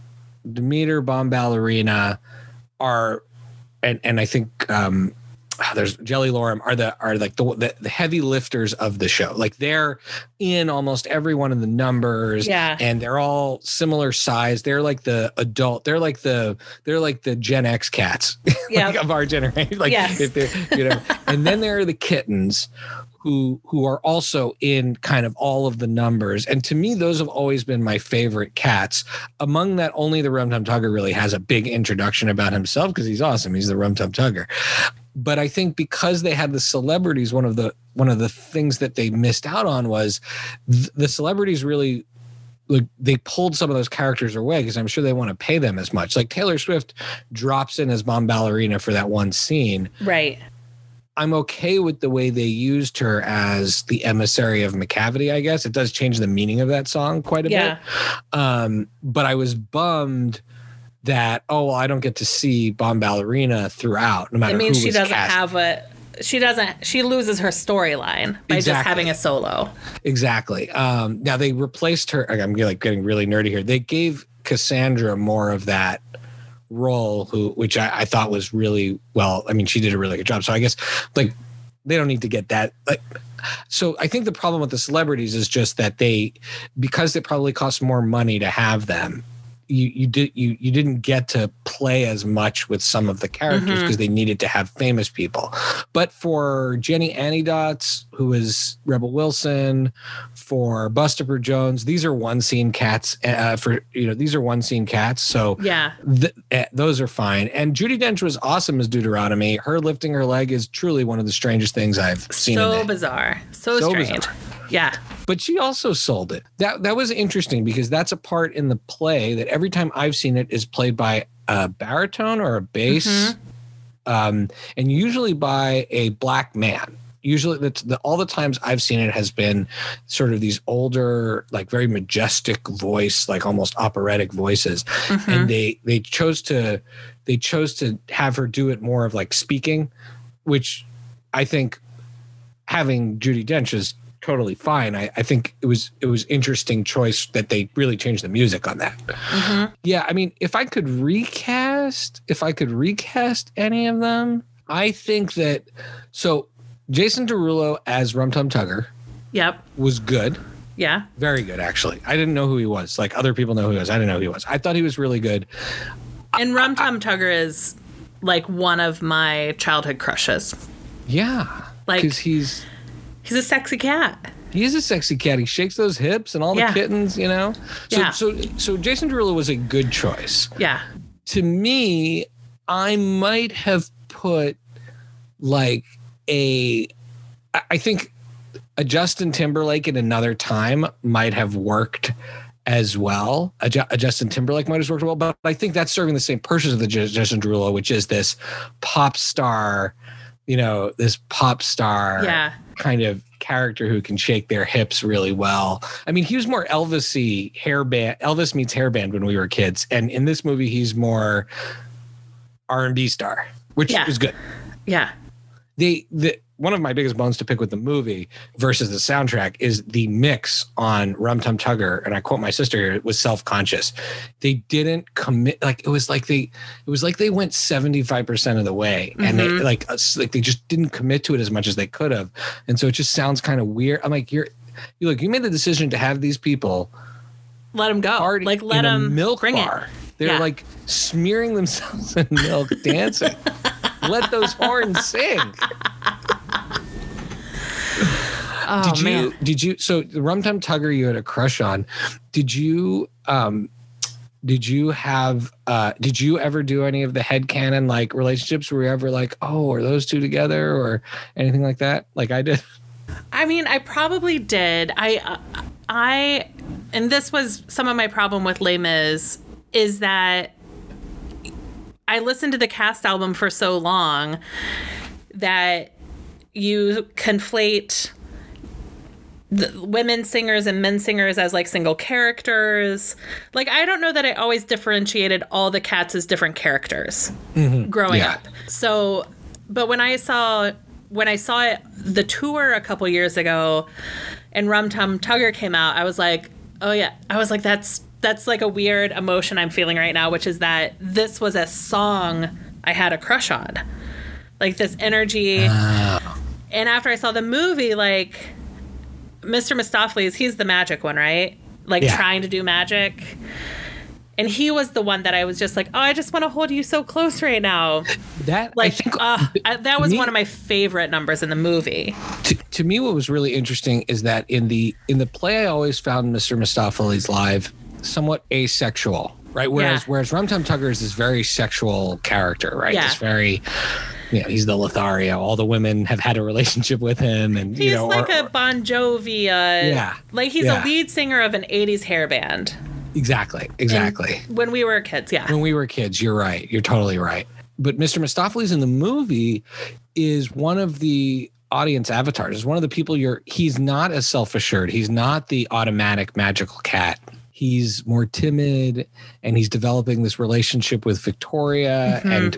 Demeter Bomb Ballerina are, and and I think um, there's Jelly Lorem are the are like the, the the heavy lifters of the show. Like they're in almost every one of the numbers, yeah, and they're all similar size. They're like the adult. They're like the they're like the Gen X cats yeah. like of our generation. Like yes. if they're, you know, and then there are the kittens who who are also in kind of all of the numbers. And to me, those have always been my favorite cats. Among that, only the Rum Tum Tugger really has a big introduction about himself because he's awesome. He's the Rum Tum Tugger. But I think because they had the celebrities, one of the one of the things that they missed out on was th- the celebrities really, like, they pulled some of those characters away because I'm sure they want to pay them as much. Like Taylor Swift drops in as Bomb Ballerina for that one scene. Right. I'm okay with the way they used her as the emissary of Macavity, I guess. It does change the meaning of that song quite a yeah. bit. Um, but I was bummed that, oh, well, I don't get to see Bomb Ballerina throughout, no matter who was cast. It means she doesn't have a, she doesn't, she loses her storyline by exactly. just having a solo. Exactly. Um, now they replaced her, I'm like getting really nerdy here. They gave Cassandra more of that role, who which I, I thought was really well. I mean, she did a really good job. So I guess like they don't need to get that. Like, so I think the problem with the celebrities is just that they, because it probably costs more money to have them, you you did you you didn't get to play as much with some of the characters because mm-hmm. they needed to have famous people. But for Jenny Anidots, who is Rebel Wilson, for Buster Jones, these are one scene cats. Uh, for you know, these are one scene cats. So yeah, th- uh, those are fine. And Judi Dench was awesome as Deuteronomy. Her lifting her leg is truly one of the strangest things I've seen. So in bizarre, so, so strange. Bizarre. Yeah. But she also sold it. That that was interesting because that's a part in the play that every time I've seen it is played by a baritone or a bass, mm-hmm. um, and usually by a black man. Usually, that's the, all the times I've seen it has been sort of these older, like very majestic voice, like almost operatic voices, mm-hmm. and they they chose to they chose to have her do it more of like speaking, which I think having Judi Dench is totally fine. I, I think it was it was interesting choice that they really changed the music on that. Mm-hmm. Yeah, I mean, if I could recast, if I could recast any of them, I think that so Jason Derulo as Rum Tum Tugger, yep, was good. Yeah, very good actually. I didn't know who he was. Like other people know who he was. I didn't know who he was. I thought he was really good. And Rum Tum Tugger is like one of my childhood crushes. Yeah, like because he's. He's a sexy cat. He is a sexy cat. He shakes those hips and all the yeah. kittens, you know? So, yeah. so, so Jason Derulo was a good choice. Yeah. To me, I might have put like a, I think a Justin Timberlake at another time might have worked as well. A, a Justin Timberlake might have worked well, but I think that's serving the same purpose of the J- Justin Derulo, which is this pop star, you know, this pop star yeah. kind of character who can shake their hips really well. I mean, he was more Elvis-y hairband, Elvis meets hairband when we were kids. And in this movie, he's more R and B star, which yeah. is good. Yeah. They, the, one of my biggest bones to pick with the movie versus the soundtrack is the mix on Rum Tum Tugger, and I quote my sister here, was self-conscious. They didn't commit, like it was like they it was like they went seventy-five percent of the way, mm-hmm. and they like like they just didn't commit to it as much as they could have. And so it just sounds kind of weird. I'm like, you're You look, you made the decision to have these people let them go. party Like let in a them milk bring bar. it. They're Yeah. like smearing themselves in milk, dancing. Let those horns sing. Oh, did you? man. Did you? So the Rum Tum Tugger you had a crush on. Did you? Um, did you have? Uh, did you ever do any of the headcanon like relationships? Were you ever like, oh, are those two together or anything like that? Like I did. I mean, I probably did. I, uh, I, and this was some of my problem with Les Mis is that I listened to the cast album for so long that you conflate the women singers and men singers as like single characters. Like, I don't know that I always differentiated all the cats as different characters mm-hmm. growing Yeah. up. So, but when I saw when I saw it, the tour a couple years ago, and Rum Tum Tugger came out, I was like, oh yeah, I was like, that's that's like a weird emotion I'm feeling right now, which is that this was a song I had a crush on, like this energy. Oh. And after I saw the movie, like Mister Mistopheles, he's the magic one, right? Like Yeah. trying to do magic. And he was the one that I was just like, oh, I just want to hold you so close right now. That Like, I think uh, I, that was me- one of my favorite numbers in the movie. to, to me, what was really interesting is that in the in the play, I always found Mister Mistopheles live somewhat asexual, right? Whereas Yeah. whereas Rum Tum Tugger is this very sexual character, right? Yeah. This very, you know, he's the Lothario. All the women have had a relationship with him, and He's you know, like or- a Bon Jovi. Uh, Yeah. Like he's Yeah. a lead singer of an eighties hair band. exactly, exactly. And when we were kids, yeah. When we were kids, you're right. You're totally right. But Mister Mistopheles in the movie is one of the audience avatars. Is one of the people you're. He's not as self-assured. He's not the automatic magical cat. He's more timid, and he's developing this relationship with Victoria, Mhm. and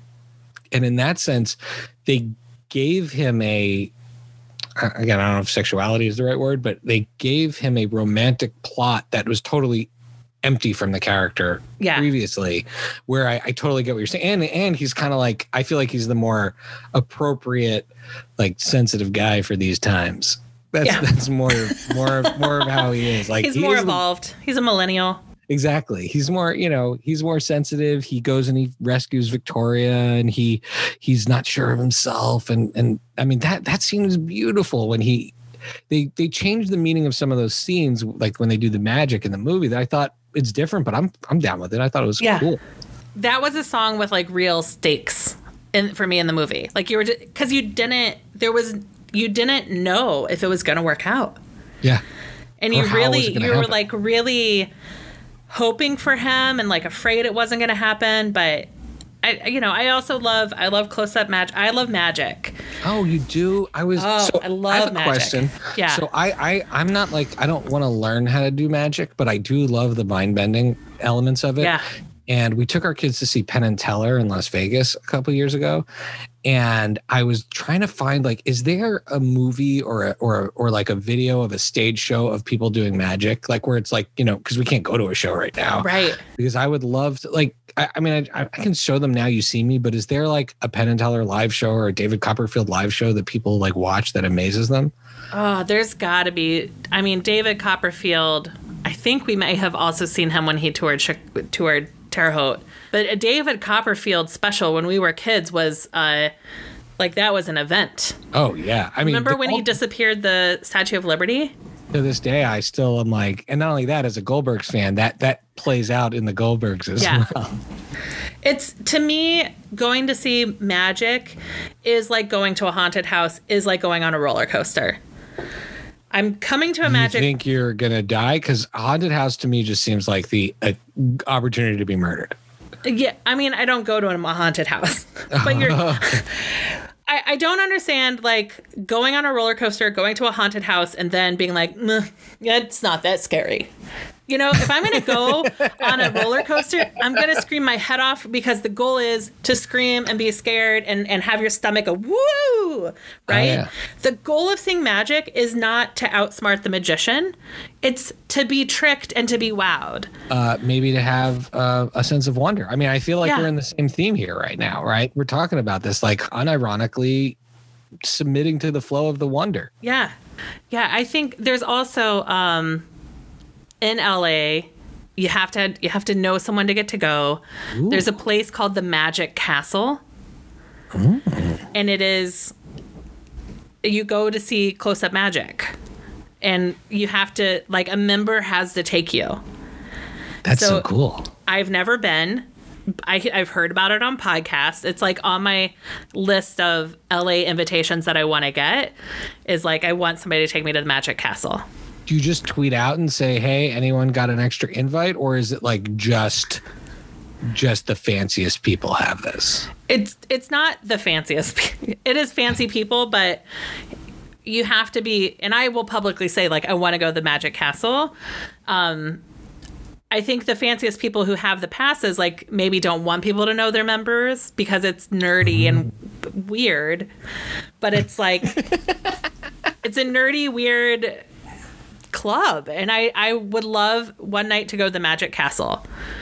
and in that sense, they gave him a. Again, I don't know if sexuality is the right word, but they gave him a romantic plot that was totally empty from the character Yeah. previously, where I, I totally get what you're saying. And and he's kind of like, I feel like he's the more appropriate, like sensitive guy for these times. That's Yeah. that's more more more of how he is. Like He's he more is the- evolved. He's a millennial. Exactly. He's more, you know, he's more sensitive. He goes and he rescues Victoria, and he he's not sure of himself. And and I mean that that scene is beautiful when he they they changed the meaning of some of those scenes, like when they do the magic in the movie, that I thought it's different, but I'm I'm down with it. I thought it was Yeah. cool. That was a song with like real stakes in for me in the movie. Like you were because you didn't there was you didn't know if it was going to work out. Yeah. And Or you how was really it gonna you were happen. like really hoping for him and like afraid it wasn't going to happen, but I you know, I also love I love close-up magic. I love magic. Oh, you do? I was Oh, so I love I have a magic. question. Yeah. So I, I I'm not like I don't want to learn how to do magic, but I do love the mind bending elements of it. Yeah. And we took our kids to see Penn and Teller in Las Vegas a couple years ago. And I was trying to find like, is there a movie or a, or or like a video of a stage show of people doing magic, like where it's like, you know, because we can't go to a show right now, Right. because I would love to like. I, I mean, I, I can show them Now You See Me, but is there like a Penn and Teller live show or a David Copperfield live show that people like watch that amazes them? Oh, there's got to be. I mean, David Copperfield, I think we may have also seen him when he toured Chi- toured Terre Haute. But a David Copperfield special when we were kids was uh, like that was an event. Oh yeah, I mean, Remember when he all- disappeared the Statue of Liberty? to this day, I still am like, and not only that, as a Goldbergs fan, that that plays out in the Goldbergs as Yeah. well. It's to me going to see magic is like going to a haunted house is like going on a roller coaster. I'm coming to a magic. You think you're gonna die? Because haunted house to me just seems like the uh, opportunity to be murdered. Yeah, I mean, I don't go to a haunted house, but you're. I, I don't understand like going on a roller coaster, going to a haunted house, and then being like, "Meh, yeah, it's not that scary. You know, if I'm going to go on a roller coaster, I'm going to scream my head off because the goal is to scream and be scared and, and have your stomach go, woo, right? yeah. The goal of seeing magic is not to outsmart the magician. It's to be tricked and to be wowed. Uh, maybe to have uh, a sense of wonder. I mean, I feel like Yeah. we're in the same theme here right now, right? We're talking about this like unironically submitting to the flow of the wonder. Yeah. Yeah, I think there's also um, in L A, you have to you have to know someone to get to go. Ooh. There's a place called the Magic Castle. Mm. And it is, you go to see close-up magic. And you have to, like, a member has to take you. That's so, so cool. I've never been. I, I've heard about it on podcasts. It's like on my list of L A invitations that I want to get is like, I want somebody to take me to the Magic Castle. Do you just tweet out and say, hey, anyone got an extra invite? Or is it like just just the fanciest people have this? It's it's not the fanciest. It is fancy people, but you have to be, and I will publicly say, like, I want to go to the Magic Castle. Um, I think the fanciest people who have the passes, like, maybe don't want people to know they're members because it's nerdy mm. and weird. But it's like, it's a nerdy, weird club. And I, I would love one night to go to the Magic Castle.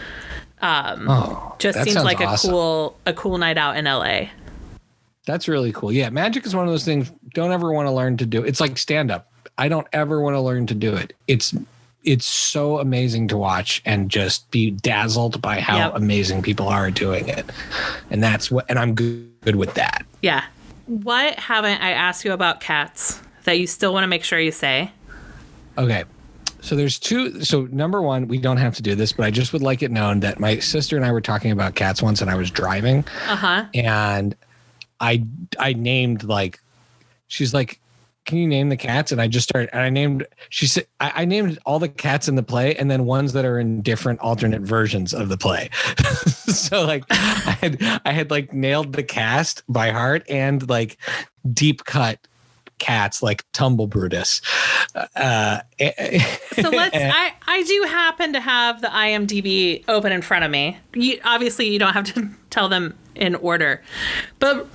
Um, oh, just seems like awesome. a cool, a cool night out in L A. That's really cool. Yeah. Magic is one of those things. Don't ever want to learn to do. It's like stand up. I don't ever want to learn to do it. It's, it's so amazing to watch and just be dazzled by how yep. amazing people are doing it. And that's what, and I'm good, good with that. Yeah. What haven't I asked you about cats that you still want to make sure you say? Okay. So there's two. So number one, we don't have to do this, but I just would like it known that my sister and I were talking about cats once and I was driving. Uh-huh. And I, I named like, she's like, can you name the cats? And I just started, and I named, she said, I, I named all the cats in the play and then ones that are in different alternate versions of the play. So like I had, I had like nailed the cast by heart and like deep cut cats like Tumble Brutus. Uh, so let's, I, I do happen to have the I M D B open in front of me. You, obviously you don't have to tell them in order, but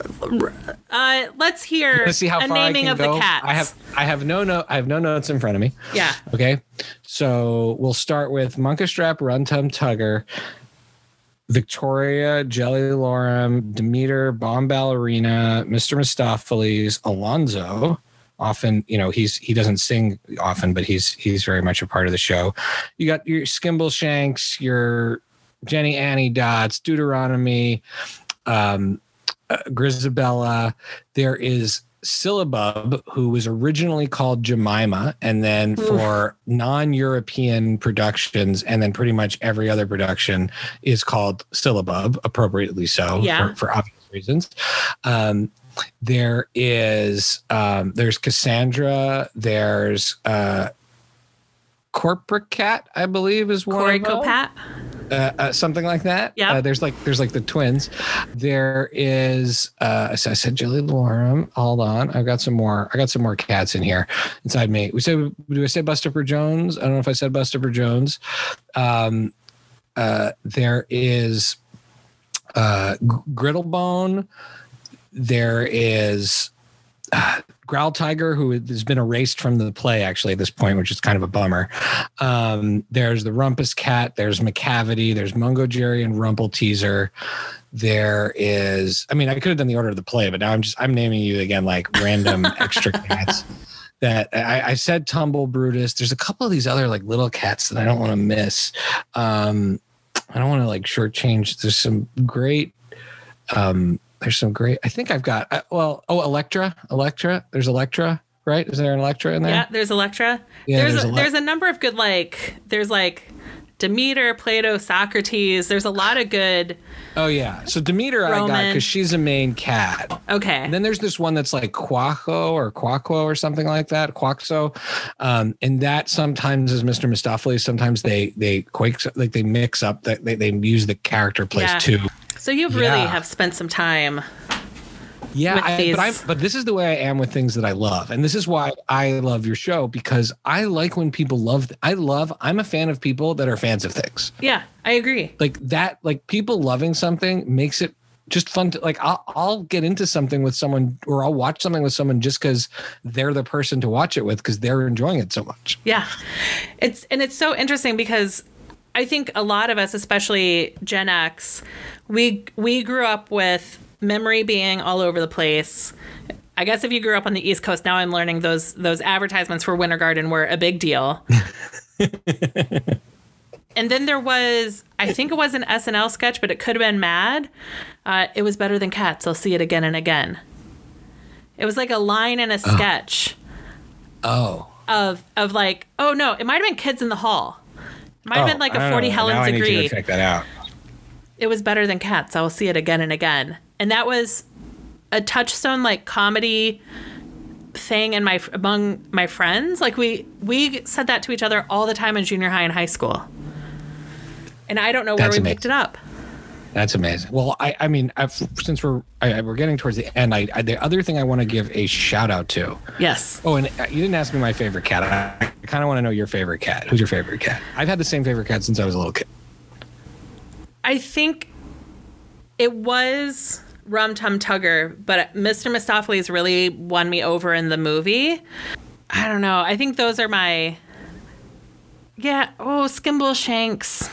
uh, let's hear see how a far naming I can of go. the cats. I have, I have no note. I have no notes in front of me. Yeah. Okay. So we'll start with Munkustrap, Run Tum Tugger, Victoria, Jelly Lorem, Demeter, Bomb Ballerina, Mister Mistopheles, Alonzo. Often, you know, he's he doesn't sing often, but he's he's very much a part of the show. You got your Skimbleshanks, your Jenny Annie Dots, Deuteronomy, um, uh, Grisabella. There is Syllabub, who was originally called Jemima, and then Oof. for non-European productions, and then pretty much every other production is called Syllabub, appropriately so, yeah. for, for obvious reasons. Um, there is um, there's Cassandra. There's uh, Corporate Cat, I believe, is one Corey of them. Copat. Uh, uh, something like that. Yeah. Uh, there's like there's like the twins. There is uh, I said Jelly Lorem. Hold on, I've got some more. I got some more cats in here inside me. We said, do I say Bustopher Jones? I don't know if I said Bustopher Jones. Um, uh, there is uh, Griddlebone. There is uh, Growl Tiger, who has been erased from the play actually at this point, which is kind of a bummer. Um, there's the Rumpus Cat. There's McCavity. There's Mungo Jerry and Rumple Teaser. There is, I mean, I could have done the order of the play, but now I'm just, I'm naming you again, like random extra cats that I, I said Tumble Brutus. There's a couple of these other like little cats that I don't want to miss. Um, I don't want to like shortchange. There's some great, um, There's some great, I think I've got, uh, well, oh, Electra, Electra. There's Electra, right? Is there an Electra in there? Yeah, there's Electra. Yeah, there's there's, a, ele- there's a number of good, like, there's like Demeter, Plato, Socrates. There's a lot of good. Oh, yeah. So Demeter Roman. I got because she's a main cat. Okay. And then there's this one that's like Quaco or Quaquo or something like that, Quaxo. Um, and that sometimes is Mister Mistopheles. Sometimes they, they quake, like they mix up, that they, they use the character place yeah. too. So you really yeah. have spent some time. Yeah, I, but I but this is the way I am with things that I love, and this is why I love your show, because I like when people love. I love. I'm a fan of people that are fans of things. Yeah, I agree. Like that. Like people loving something makes it just fun to like. I'll I'll get into something with someone, or I'll watch something with someone just because they're the person to watch it with, because they're enjoying it so much. Yeah, it's and it's so interesting because I think a lot of us, especially Gen X, we we grew up with memory being all over the place. I guess if you grew up on the East Coast, now I'm learning those those advertisements for Winter Garden were a big deal. And then there was, I think it was an S N L sketch, but it could have been Mad. Uh, it was better than Cats. I'll see it again and again. It was like a line in a sketch. Oh. Of of like, oh no, it might have been Kids in the Hall. It might have oh, been like a forty know. Helens now I need Agree. you to check that out. It was better than Cats. I will see it again and again. And that was a touchstone like comedy thing in my among my friends. Like we we said that to each other all the time in junior high and high school. And I don't know where That's we amazing. picked it up. That's amazing. Well, I, I mean, I've, since we're I, we're getting towards the end, I, I the other thing I want to give a shout out to. Yes. Oh, and you didn't ask me my favorite cat. I, I kind of want to know your favorite cat. Who's your favorite cat? I've had the same favorite cat since I was a little kid. I think it was Rum Tum Tugger, but Mister Mistopheles really won me over in the movie. I don't know. I think those are my. Yeah. Oh, Skimble Shanks.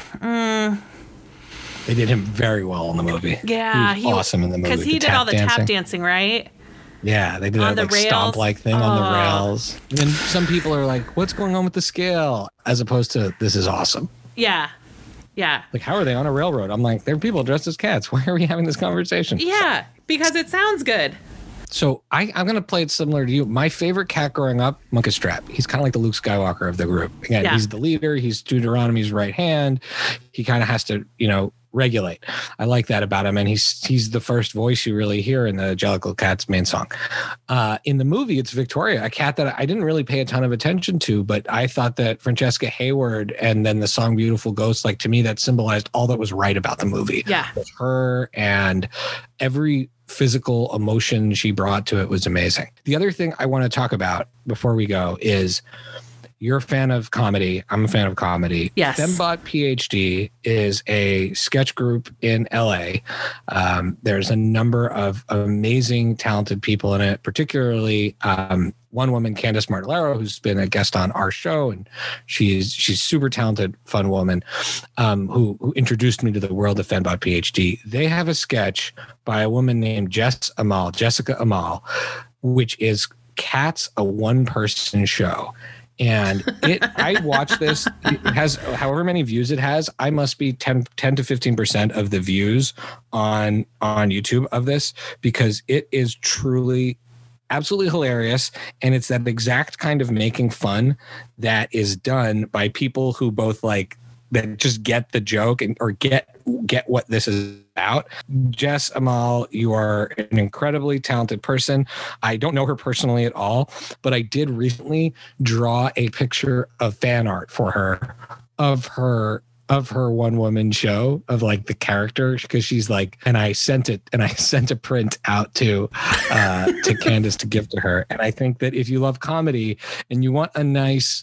Mm. They did him very well in the movie. Yeah, he was he, awesome in the movie because he the did all the dancing. tap dancing, right? Yeah, they did on that the like stomp like thing oh. on the rails. And then some people are like, "What's going on with the scale?" As opposed to, "This is awesome." Yeah, yeah. Like, how are they on a railroad? I'm like, there are people dressed as cats. Why are we having this conversation? Yeah, because it sounds good. So I, I'm going to play it similar to you. My favorite cat growing up, Munkustrap. He's kind of like the Luke Skywalker of the group. Again, yeah. He's the leader. He's Deuteronomy's right hand. He kind of has to, you know, regulate. I like that about him. And he's he's the first voice you really hear in the Jellicle Cat's main song. Uh, in the movie, it's Victoria, a cat that I didn't really pay a ton of attention to, but I thought that Francesca Hayward and then the song Beautiful Ghost, like to me, that symbolized all that was right about the movie. Yeah. With her and every physical emotion she brought to it was amazing. The other thing I want to talk about before we go is you're a fan of comedy. I'm a fan of comedy. Yes. Fembot PhD is a sketch group in L A. Um, there's a number of amazing, talented people in it, particularly um, one woman, Candice Martellaro, who's been a guest on our show, and she's she's super talented, fun woman, um, who, who introduced me to the world of Fembot PhD. They have a sketch by a woman named Jess Amal, Jessica Amal, which is Cats, a one-person show. And it, I watch this, it has however many views it has. I must be ten, ten to fifteen percent of the views on, on YouTube of this, because it is truly absolutely hilarious. And it's that exact kind of making fun that is done by people who both like, that just get the joke and or get get what this is about. Jess Amal, you are an incredibly talented person. I don't know her personally at all, but I did recently draw a picture of fan art for her of her of her one woman show of like the character, because she's like, and I sent it and I sent a print out to uh to Candice to give to her. And I think that if you love comedy and you want a nice,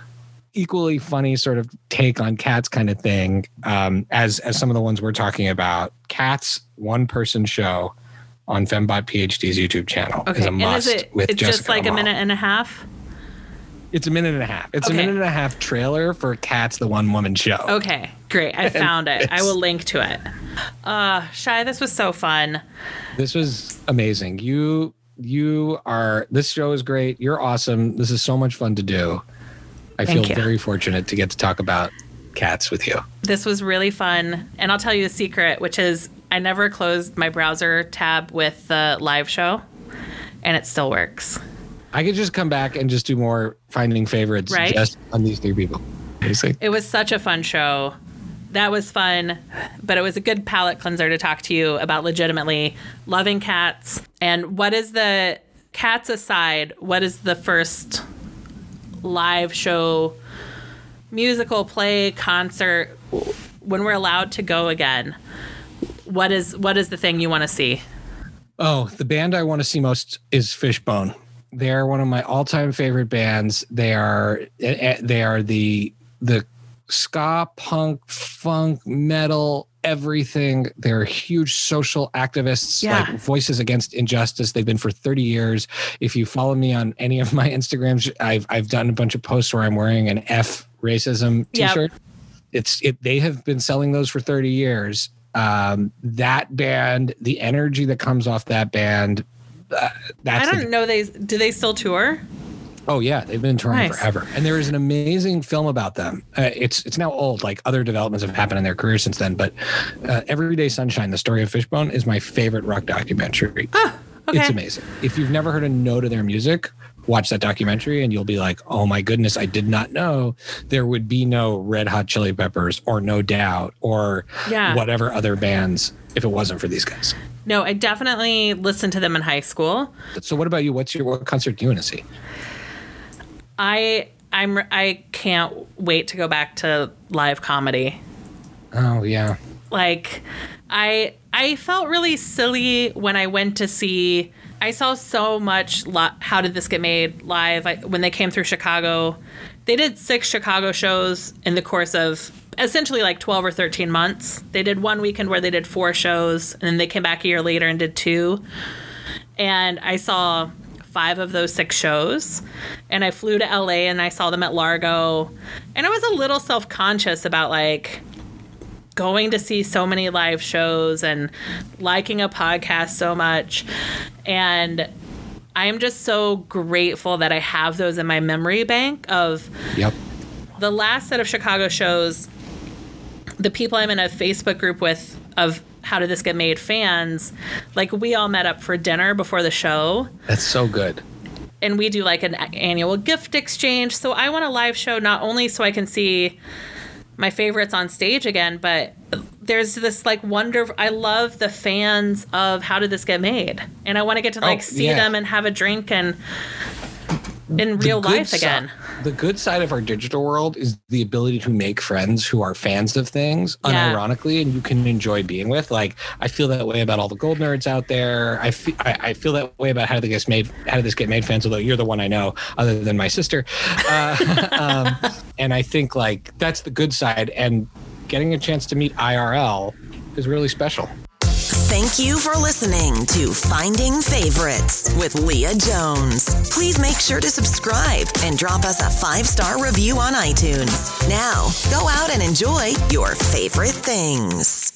equally funny sort of take on Cats kind of thing, um, as as some of the ones we're talking about, Cats one person show on Fembot PhD's YouTube channel okay. is a and must. Is it, with it's Jessica just like Amal. a minute and a half? It's a minute and a half. It's okay. a minute and a half trailer for Cats, the one woman show. Okay, great. I found it. I will link to it. Uh, Shai, this was so fun. This was amazing. You you are, this show is great. You're awesome. This is so much fun to do. I Thank feel you. very fortunate to get to talk about cats with you. This was really fun. And I'll tell you a secret, which is I never closed my browser tab with the live show, and it still works. I could just come back and just do more finding favorites right? just on these three people. Basically. It was such a fun show. That was fun, but it was a good palate cleanser to talk to you about legitimately loving cats. And what is the, cats aside, what is the first live show, musical, play, concert, when we're allowed to go again, what is what is the thing you want to see? Oh, the band I want to see most is Fishbone. They're one of my all-time favorite bands. They are they are the the ska, punk, funk, metal, everything. They're huge social activists, yeah. like voices against injustice. They've been for thirty years. If you follow me on any of my Instagrams, I've I've done a bunch of posts where I'm wearing an F racism t-shirt. Yep. It's it. They have been selling those for thirty years. Um, that band, the energy that comes off that band, uh, that's I don't the, know. They do they still tour? Oh yeah, they've been touring Nice. forever, and there is an amazing film about them. Uh, it's it's now old, like other developments have happened in their career since then. But uh, Everyday Sunshine: The Story of Fishbone is my favorite rock documentary. Oh, okay. It's amazing. If you've never heard a note of their music, watch that documentary, and you'll be like, "Oh my goodness, I did not know there would be no Red Hot Chili Peppers or No Doubt or Yeah. whatever other bands if it wasn't for these guys." No, I definitely listened to them in high school. So, what about you? What's your what concert do you want to see? I I'm I can't wait to go back to live comedy. Oh yeah. Like I I felt really silly when I went to see I saw so much li- How Did This Get Made live I, when they came through Chicago. They did six Chicago shows in the course of essentially like twelve or thirteen months. They did one weekend where they did four shows, and then they came back a year later and did two. And I saw five of those six shows, and I flew to L A and I saw them at Largo, and I was a little self-conscious about like going to see so many live shows and liking a podcast so much. And I am just so grateful that I have those in my memory bank of Yep. the last set of Chicago shows. The people I'm in a Facebook group with of How Did This Get Made fans, like we all met up for dinner before the show. That's so good. And we do like an annual gift exchange. So I want a live show not only so I can see my favorites on stage again, but there's this like wonder. I love the fans of How Did This Get Made? And I want to get to like Oh, see yeah. them and have a drink and in real The good life si- again. The good side of our digital world is the ability to make friends who are fans of things Yeah. unironically, and you can enjoy being with. Like, I feel that way about all the gold nerds out there. I feel, I, I feel that way about how did this get made, how did this get made fans, although you're the one I know other than my sister. Uh, um, and I think like that's the good side, and getting a chance to meet I R L is really special. Thank you for listening to Finding Favorites with Leah Jones. Please make sure to subscribe and drop us a five-star review on iTunes. Now, go out and enjoy your favorite things.